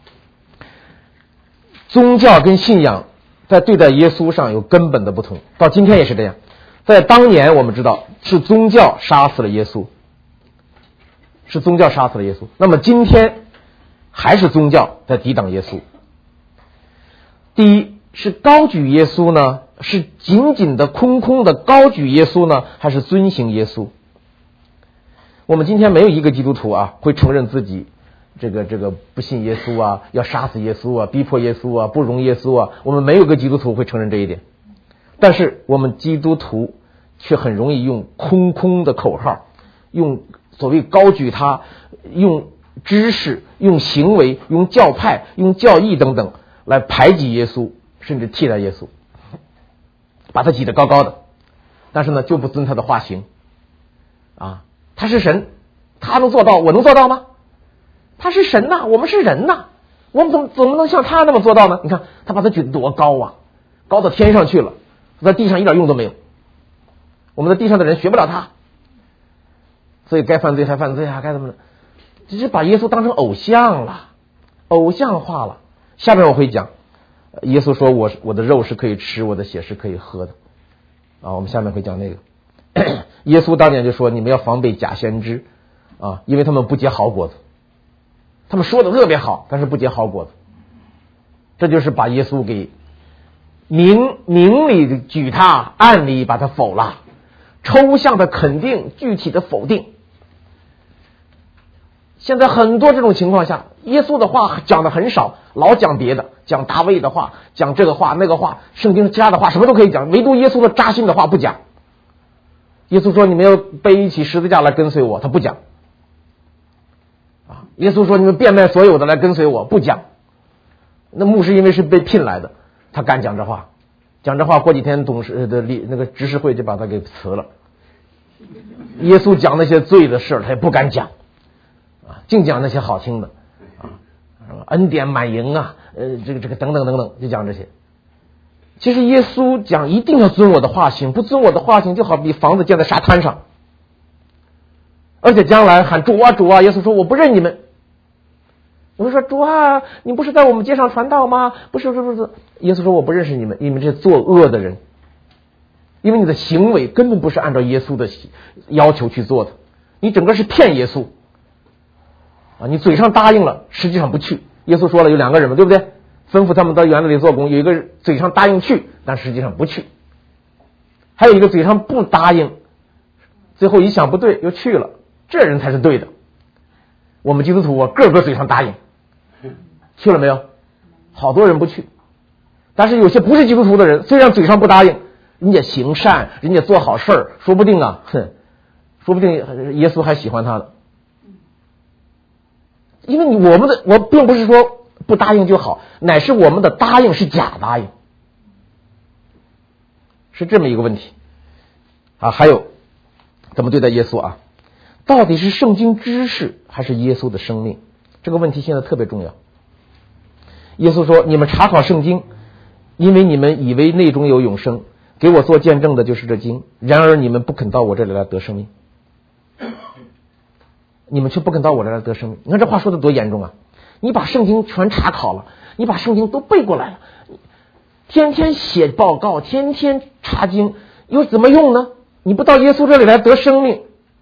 宗教跟信仰在对待耶稣上有根本的不同，到今天也是这样。在当年我们知道是宗教杀死了耶稣，是宗教杀死了耶稣，那么今天还是宗教在抵挡耶稣。第一是高举耶稣呢，是紧紧的空空的高举耶稣呢，还是遵行耶稣？我们今天没有一个基督徒啊会承认自己这个这个不信耶稣啊，要杀死耶稣啊，逼迫耶稣啊，不容耶稣啊，我们没有个基督徒会承认这一点。但是我们基督徒却很容易用空空的口号，用所谓高举他，用知识、用行为、用教派、用教义等等来排挤耶稣，甚至替代耶稣，把他挤得高高的，但是呢就不遵他的话行啊。他是神，他能做到，我能做到吗？他是神呐、啊，我们是人呐、啊，我们怎么怎么能像他那么做到呢？你看他把他举得多高啊， 高到天上去了，在地上一点用都没有。我们在地上的人学不了他，所以该犯罪还犯罪啊，该怎么的？只是把耶稣当成偶像了，偶像化了。下面我会讲，耶稣说我我的肉是可以吃，我的血是可以喝的啊。我们下面会讲那个。耶稣当年就说你们要防备假先知啊，因为他们不结好果子，他们说的特别好，但是不结好果子。这就是把耶稣给明明里的举他，暗里把他否了，抽象的肯定，具体的否定。现在很多这种情况下，耶稣的话讲的很少，老讲别的，讲大卫的话，讲这个话那个话，圣经其他的话什么都可以讲，唯独耶稣的扎心的话不讲。耶稣说你们要背起十字架来跟随我，他不讲啊。耶稣说你们变卖所有的来跟随我，不讲。那牧师因为是被聘来的，他敢讲这话，讲这话过几天董事的那个执事会就把他给辞了。耶稣讲那些罪的事他也不敢讲啊，净讲那些好听的啊，恩典满盈啊，呃，这个这个等等等等，就讲这些。其实耶稣讲一定要遵我的话行，不遵我的话行，就好比房子建在沙滩上，而且将来喊主啊主啊，耶稣说我不认你们。我们说主啊，你不是在我们街上传道吗？不是不是不是，耶稣说我不认识你们，你们这作恶的人，因为你的行为根本不是按照耶稣的要求去做的，你整个是骗耶稣啊！你嘴上答应了，实际上不去。耶稣说了有两个人嘛，对不对？吩咐他们到园子里做工，有一个嘴上答应去，但实际上不去；还有一个嘴上不答应，最后一想不对又去了，这人才是对的。我们基督徒啊，个个嘴上答应，去了没有？好多人不去，但是有些不是基督徒的人，虽然嘴上不答应，人家行善，人家做好事儿，说不定啊，哼，说不定耶稣还喜欢他的。因为你我们的我并不是说不答应就好，乃是我们的答应是假答应，是这么一个问题啊。还有怎么对待耶稣啊？到底是圣经知识还是耶稣的生命？这个问题现在特别重要。耶稣说你们查考圣经，因为你们以为内中有永生，给我做见证的就是这经，然而你们不肯到我这里来得生命，你们却不肯到我这里来得生命。你看这话说的多严重啊！你把圣经全查考了，你把圣经都背过来了，天天写报告，天天查经，又怎么用呢？你不到耶稣这里来得生命，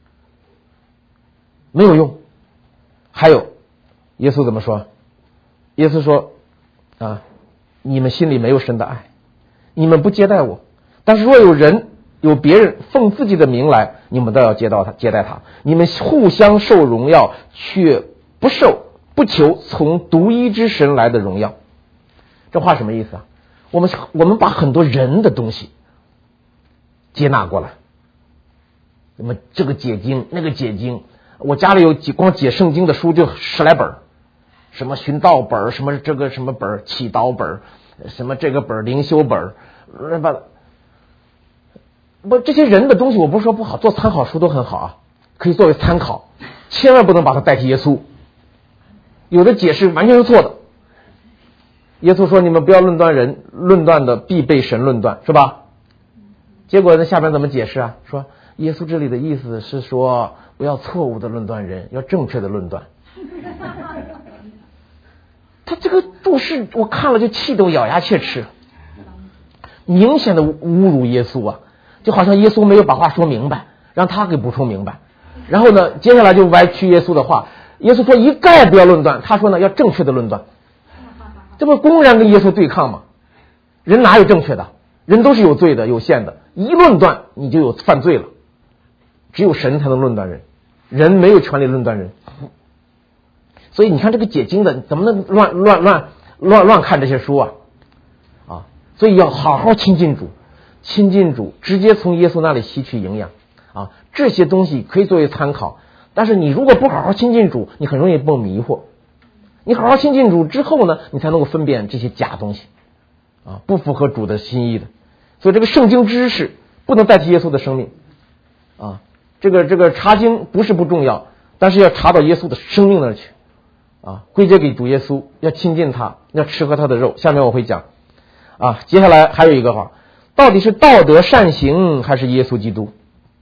没有用。还有耶稣怎么说？耶稣说啊，你们心里没有神的爱，你们不接待我，但是若有人有别人奉自己的名来，你们都要接到他接待他。你们互相受荣耀，却不受不求从独一之神来的荣耀。这话什么意思啊？我们我们把很多人的东西接纳过来，那么这个解经那个解经，我家里有光解圣经的书就十来本，什么寻道本，什么这个什么本祈祷本，什么这个本灵修本，乱八不这些人的东西我不是说不好，做参考书都很好啊，可以作为参考，千万不能把它代替耶稣。有的解释完全是错的。耶稣说你们不要论断人，论断的必被神论断，是吧？结果呢下边怎么解释啊？说耶稣这里的意思是说不要错误的论断人，要正确的论断。他这个注释我看了就气得我咬牙切齿，明显的侮辱耶稣啊！就好像耶稣没有把话说明白，让他给补充明白。然后呢，接下来就歪曲耶稣的话。耶稣说一概不要论断，他说呢要正确的论断，这不公然跟耶稣对抗吗？人哪有正确的？人都是有罪的，有限的，一论断你就有犯罪了。只有神才能论断人，人没有权利论断人。所以你看这个解经的怎么能乱乱乱乱乱看这些书啊？啊，所以要好好亲近主，亲近主，直接从耶稣那里吸取营养啊。这些东西可以作为参考，但是你如果不好好亲近主，你很容易被迷惑。你好好亲近主之后呢，你才能够分辨这些假东西啊，不符合主的心意的。所以这个圣经知识不能代替耶稣的生命啊。这个这个查经不是不重要，但是要查到耶稣的生命那儿去啊，归结给主耶稣，要亲近他，要吃喝他的肉。下面我会讲啊，接下来还有一个话，到底是道德善行还是耶稣基督？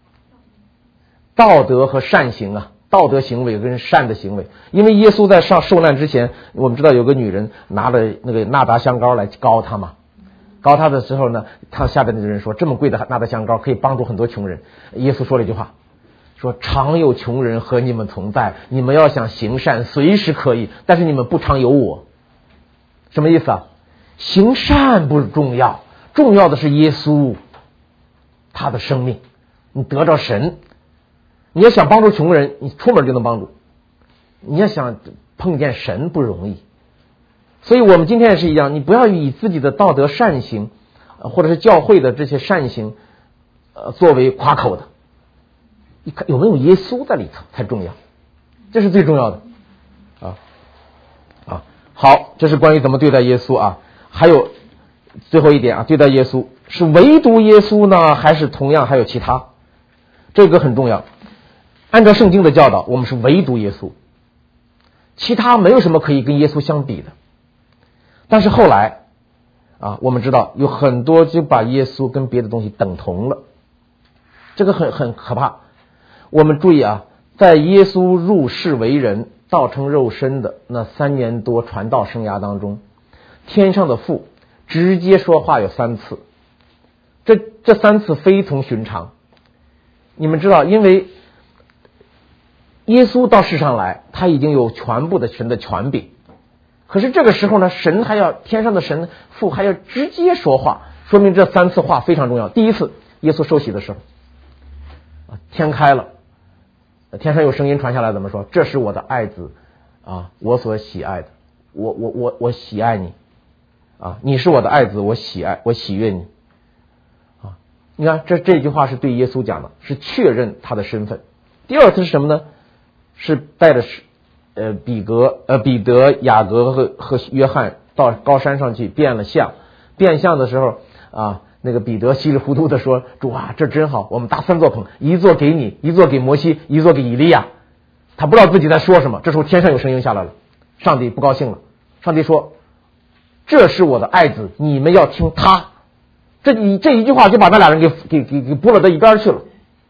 道德和善行啊，道德行为跟善的行为。因为耶稣在上受难之前，我们知道有个女人拿了那个纳达香膏来膏他嘛，膏他的时候呢，他下边的人说，这么贵的纳达香膏可以帮助很多穷人。耶稣说了一句话，说常有穷人和你们同在，你们要想行善随时可以，但是你们不常有我。什么意思啊？行善不重要，重要的是耶稣他的生命，你得着神。你要想帮助穷人，你出门就能帮助，你要想碰见神不容易。所以我们今天也是一样，你不要以自己的道德善行或者是教会的这些善行呃作为夸口的，你看有没有耶稣在里头才重要，这是最重要的啊啊！好，这是关于怎么对待耶稣啊。还有最后一点啊，对待耶稣是唯独耶稣呢，还是同样还有其他？这个很重要。按照圣经的教导，我们是唯独耶稣，其他没有什么可以跟耶稣相比的。但是后来啊，我们知道有很多就把耶稣跟别的东西等同了，这个很很可怕。我们注意啊，在耶稣入世为人、道成肉身的那三年多传道生涯当中，天上的父直接说话有三次，这这三次非同寻常。你们知道，因为耶稣到世上来，他已经有全部的神的权柄，可是这个时候呢，神还要天上的神父还要直接说话，说明这三次话非常重要。第一次，耶稣受洗的时候，天开了，天上有声音传下来，怎么说？这是我的爱子啊，我所喜爱的，我我我我喜爱你啊，你是我的爱子，我喜爱我喜悦你啊。你看这这句话是对耶稣讲的，是确认他的身份。第二次是什么呢？是带着呃彼得呃彼得雅各和和约翰到高山上去变了相，变相的时候啊，那个彼得稀里糊涂的说，主啊，这真好，我们搭三座棚，一座给你，一座给摩西，一座给以利亚。他不知道自己在说什么，这时候天上有声音下来了，上帝不高兴了，上帝说，这是我的爱子，你们要听他。这一这一句话就把那俩人给给给给拨了到一边去了。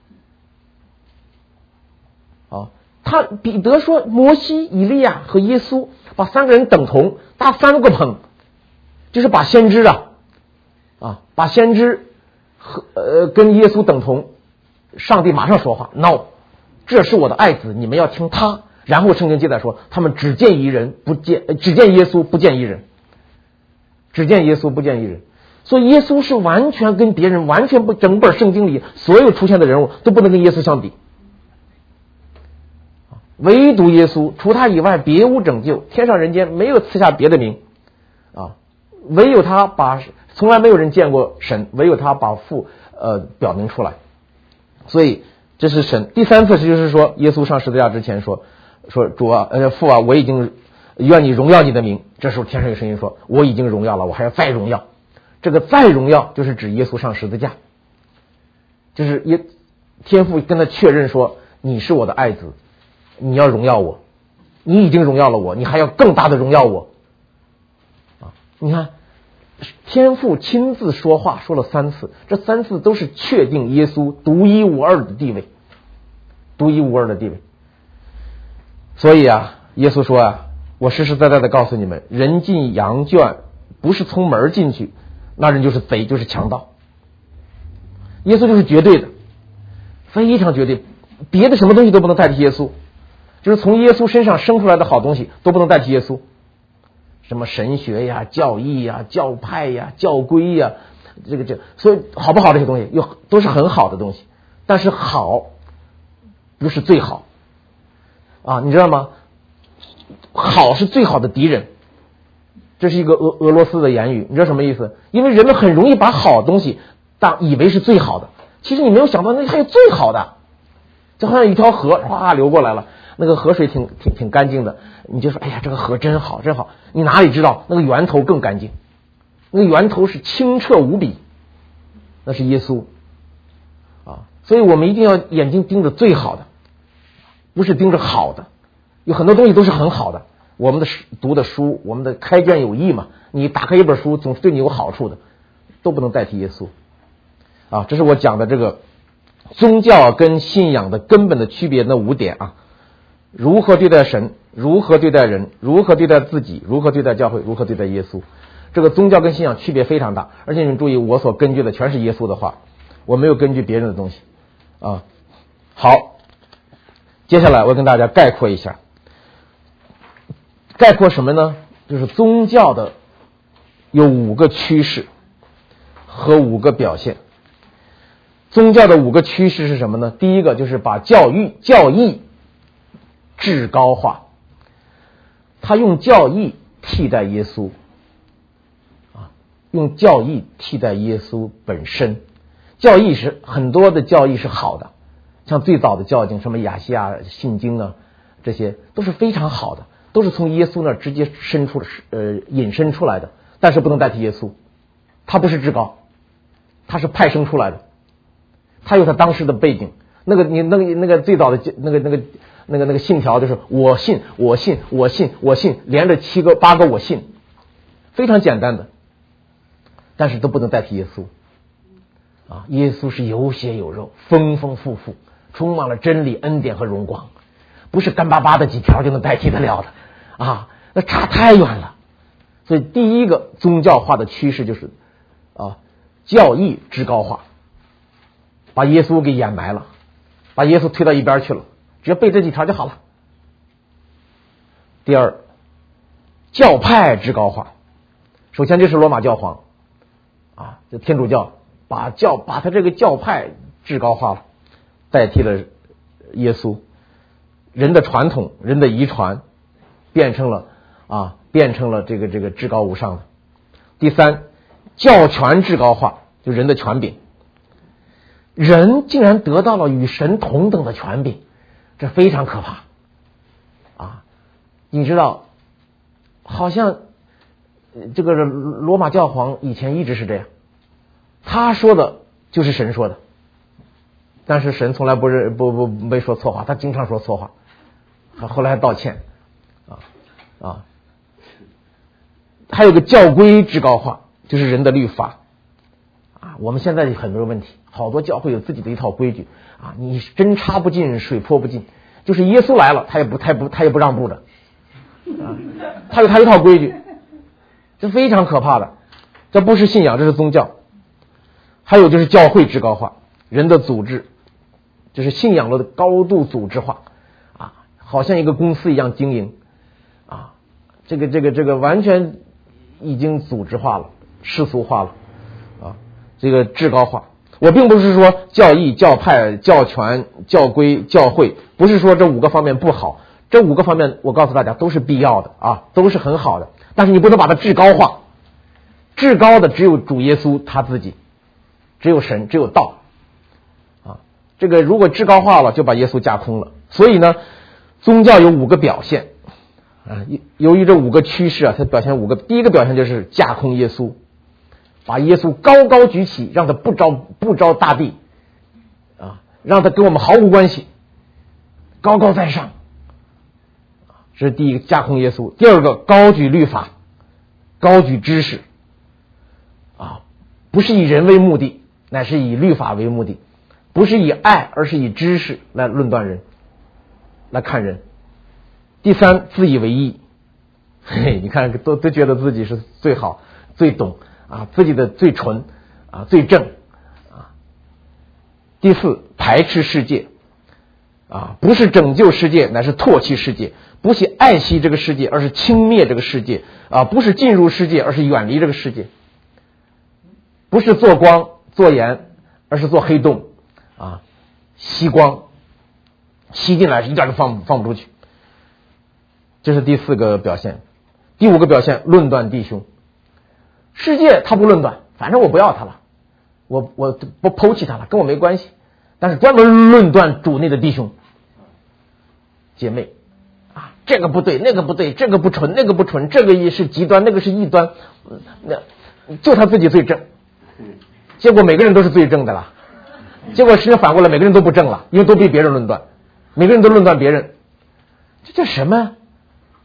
啊，他彼得说摩西、以利亚和耶稣，把三个人等同，搭三个棚，就是把先知啊啊把先知和呃跟耶稣等同。上帝马上说话 ，no， 这是我的爱子，你们要听他。然后圣经记载说，他们只见一人，不见只见耶稣，不见一人，只见耶稣，不见一人。所以耶稣是完全跟别人完全不，整本圣经里所有出现的人物都不能跟耶稣相比，唯独耶稣，除他以外别无拯救，天上人间没有赐下别的名啊，唯有他把，从来没有人见过神，唯有他把父呃表明出来。所以这是神。第三次就是说，耶稣上十字架之前说说主啊，呃父啊，我已经愿你荣耀你的名。这时候天上有声音说，我已经荣耀了，我还要再荣耀。这个再荣耀就是指耶稣上十字架，就是耶天父跟他确认说，你是我的爱子，你要荣耀我，你已经荣耀了我，你还要更大的荣耀我啊！你看天父亲自说话说了三次，这三次都是确定耶稣独一无二的地位，独一无二的地位。所以啊，耶稣说啊，我实实在在的告诉你们，人进羊圈不是从门进去，那人就是贼，就是强盗。耶稣就是绝对的，非常绝对，别的什么东西都不能代替耶稣，就是从耶稣身上生出来的好东西都不能代替耶稣。什么神学呀、教义呀、教派呀、教规呀，这个这，所以好不好这些东西又都是很好的东西，但是好不是最好啊，你知道吗？好是最好的敌人，这是一个俄俄罗斯的言语，你知道什么意思？因为人们很容易把好东西当以为是最好的，其实你没有想到那还有最好的，就好像一条河哗流过来了，那个河水挺挺挺干净的，你就说哎呀这个河真好真好，你哪里知道那个源头更干净，那个源头是清澈无比，那是耶稣啊！所以我们一定要眼睛盯着最好的，不是盯着好的。有很多东西都是很好的，我们的读的书，我们的开卷有益嘛， 你打开一本书总是对你有好处的，都不能代替耶稣啊。这是我讲的这个宗教跟信仰的根本的区别那五点啊，如何对待神，如何对待人，如何对待自己，如何对待教会，如何对待耶稣。这个宗教跟信仰区别非常大，而且你们注意，我所根据的全是耶稣的话，我没有根据别人的东西啊。好，接下来我跟大家概括一下，概括什么呢？就是宗教的有五个趋势和五个表现。宗教的五个趋势是什么呢？第一个就是把教育教义至高化，他用教义替代耶稣啊，用教义替代耶稣本身。教义是很多的教义是好的，像最早的教经，什么亚细亚信经啊，这些都是非常好的，都是从耶稣那儿直接伸出呃引申出来的，但是不能代替耶稣，他不是至高，他是派生出来的，他有他当时的背景。那个你那个那个最早的那个那个那个那个信条就是我信我信我信我信，连着七个八个我信，非常简单的，但是都不能代替耶稣啊！耶稣是有血有肉，丰丰富富，充满了真理、恩典和荣光，不是干巴巴的几条就能代替得了的啊！那差太远了。所以第一个宗教化的趋势就是啊，教义至高化，把耶稣给掩埋了，把耶稣推到一边去了，只要背这几条就好了。第二，教派至高化，首先就是罗马教皇啊，就天主教。把教把他这个教派至高化了，代替了耶稣，人的传统、人的遗传变成了啊，变成了这个这个至高无上的。第三，教权至高化，就人的权柄，人竟然得到了与神同等的权柄，这非常可怕啊！你知道，好像这个罗马教皇以前一直是这样。他说的就是神说的，但是神从来不是不不没说错话，他经常说错话，后来还道歉啊啊。还有个教规至高化，就是人的律法啊。我们现在很多问题，好多教会有自己的一套规矩啊，你针插不进，水泼不进，就是耶稣来了，他也不他也不他也不让步的啊，他有他一套规矩，这非常可怕的，这不是信仰，这是宗教。还有就是教会至高化，人的组织，就是信仰的高度组织化啊，好像一个公司一样经营啊，这个这个这个完全已经组织化了，世俗化了啊，这个至高化。我并不是说教义、教派、教权、教规、教会，不是说这五个方面不好，这五个方面我告诉大家都是必要的啊，都是很好的，但是你不能把它至高化，至高的只有主耶稣他自己。只有神，只有道啊！这个如果至高化了，就把耶稣架空了。所以呢，宗教有五个表现啊。由于这五个趋势啊，它表现五个。第一个表现就是架空耶稣，把耶稣高高举起，让他不着不着大地啊，让他跟我们毫无关系，高高在上。这是第一个，架空耶稣。第二个，高举律法，高举知识啊，不是以人为目的。乃是以律法为目的，不是以爱，而是以知识来论断人，来看人。第三，自以为义，嘿，你看都都觉得自己是最好、最懂啊，自己的最纯啊、最正啊。第四，排斥世界啊，不是拯救世界，乃是唾弃世界；不是爱惜这个世界，而是轻蔑这个世界啊；不是进入世界，而是远离这个世界；不是做光。做盐，而是做黑洞啊，吸光，吸进来一点都放放不出去。这是第四个表现。第五个表现，论断弟兄。世界他不论断，反正我不要他了，我我不抛弃他了，跟我没关系。但是专门论断主内的弟兄姐妹啊，这个不对，那个不对，这个不纯，那个不纯，这个也是极端，那个是异端，那就他自己最正。结果每个人都是最正的了，结果实际反过来每个人都不正了，因为都被别人论断，每个人都论断别人，这叫什么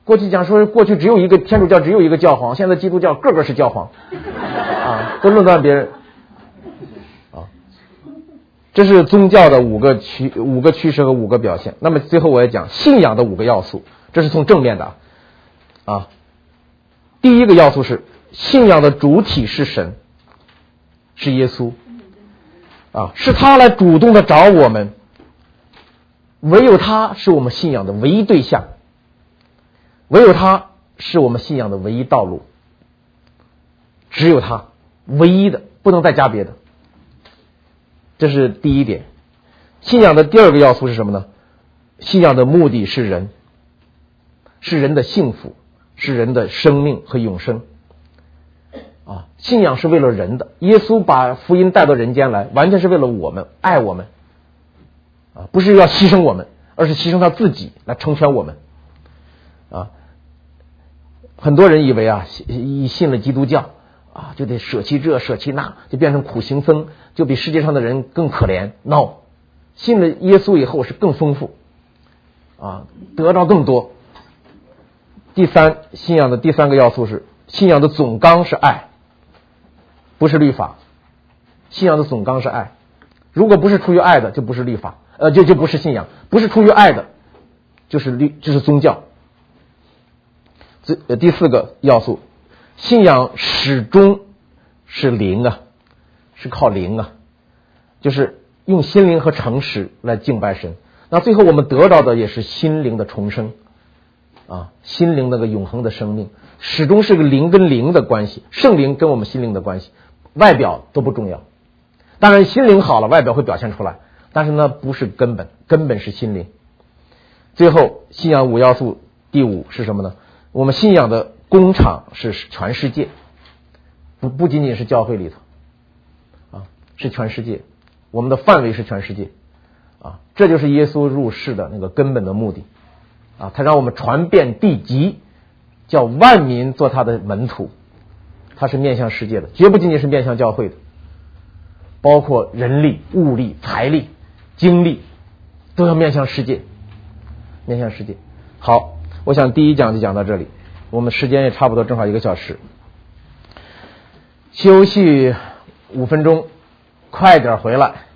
过去讲说过去只有一个天主教只有一个教皇，现在基督教个个是教皇啊，都论断别人啊。这是宗教的五个趋五个趋势和五个表现。那么最后我也讲信仰的五个要素，这是从正面的啊。第一个要素是信仰的主体是神，是耶稣啊，是他来主动的找我们，唯有他是我们信仰的唯一对象，唯有他是我们信仰的唯一道路，只有他唯一的，不能再加别的。这是第一点。信仰的第二个要素是什么呢？信仰的目的是人，是人的幸福，是人的生命和永生啊！信仰是为了人的，耶稣把福音带到人间来，完全是为了我们，爱我们啊，不是要牺牲我们，而是牺牲他自己来成全我们啊！很多人以为啊，一信了基督教啊，就得舍弃这舍弃那，就变成苦行僧，就比世界上的人更可怜。No， 信了耶稣以后是更丰富啊，得到更多。第三，信仰的第三个要素是信仰的总纲是爱，不是律法。信仰的总纲是爱，如果不是出于爱的，就不是律法，呃，就就不是信仰；不是出于爱的，就是律，就是宗教。这第四个要素，信仰始终是灵啊，是靠灵啊，就是用心灵和诚实来敬拜神。那最后我们得到的也是心灵的重生啊，心灵那个永恒的生命，始终是个灵跟灵的关系，圣灵跟我们心灵的关系，外表都不重要。当然心灵好了，外表会表现出来，但是呢不是根本，根本是心灵。最后信仰五要素，第五是什么呢？我们信仰的工厂是全世界，不不仅仅是教会里头啊，是全世界，我们的范围是全世界啊，这就是耶稣入世的那个根本的目的啊，他让我们传遍地极，叫万民做他的门徒，他是面向世界的，绝不仅仅是面向教会的，包括人力、物力、财力、精力，都要面向世界，面向世界。好，我想第一讲就讲到这里，我们时间也差不多正好一个小时，休息五分钟，快点回来。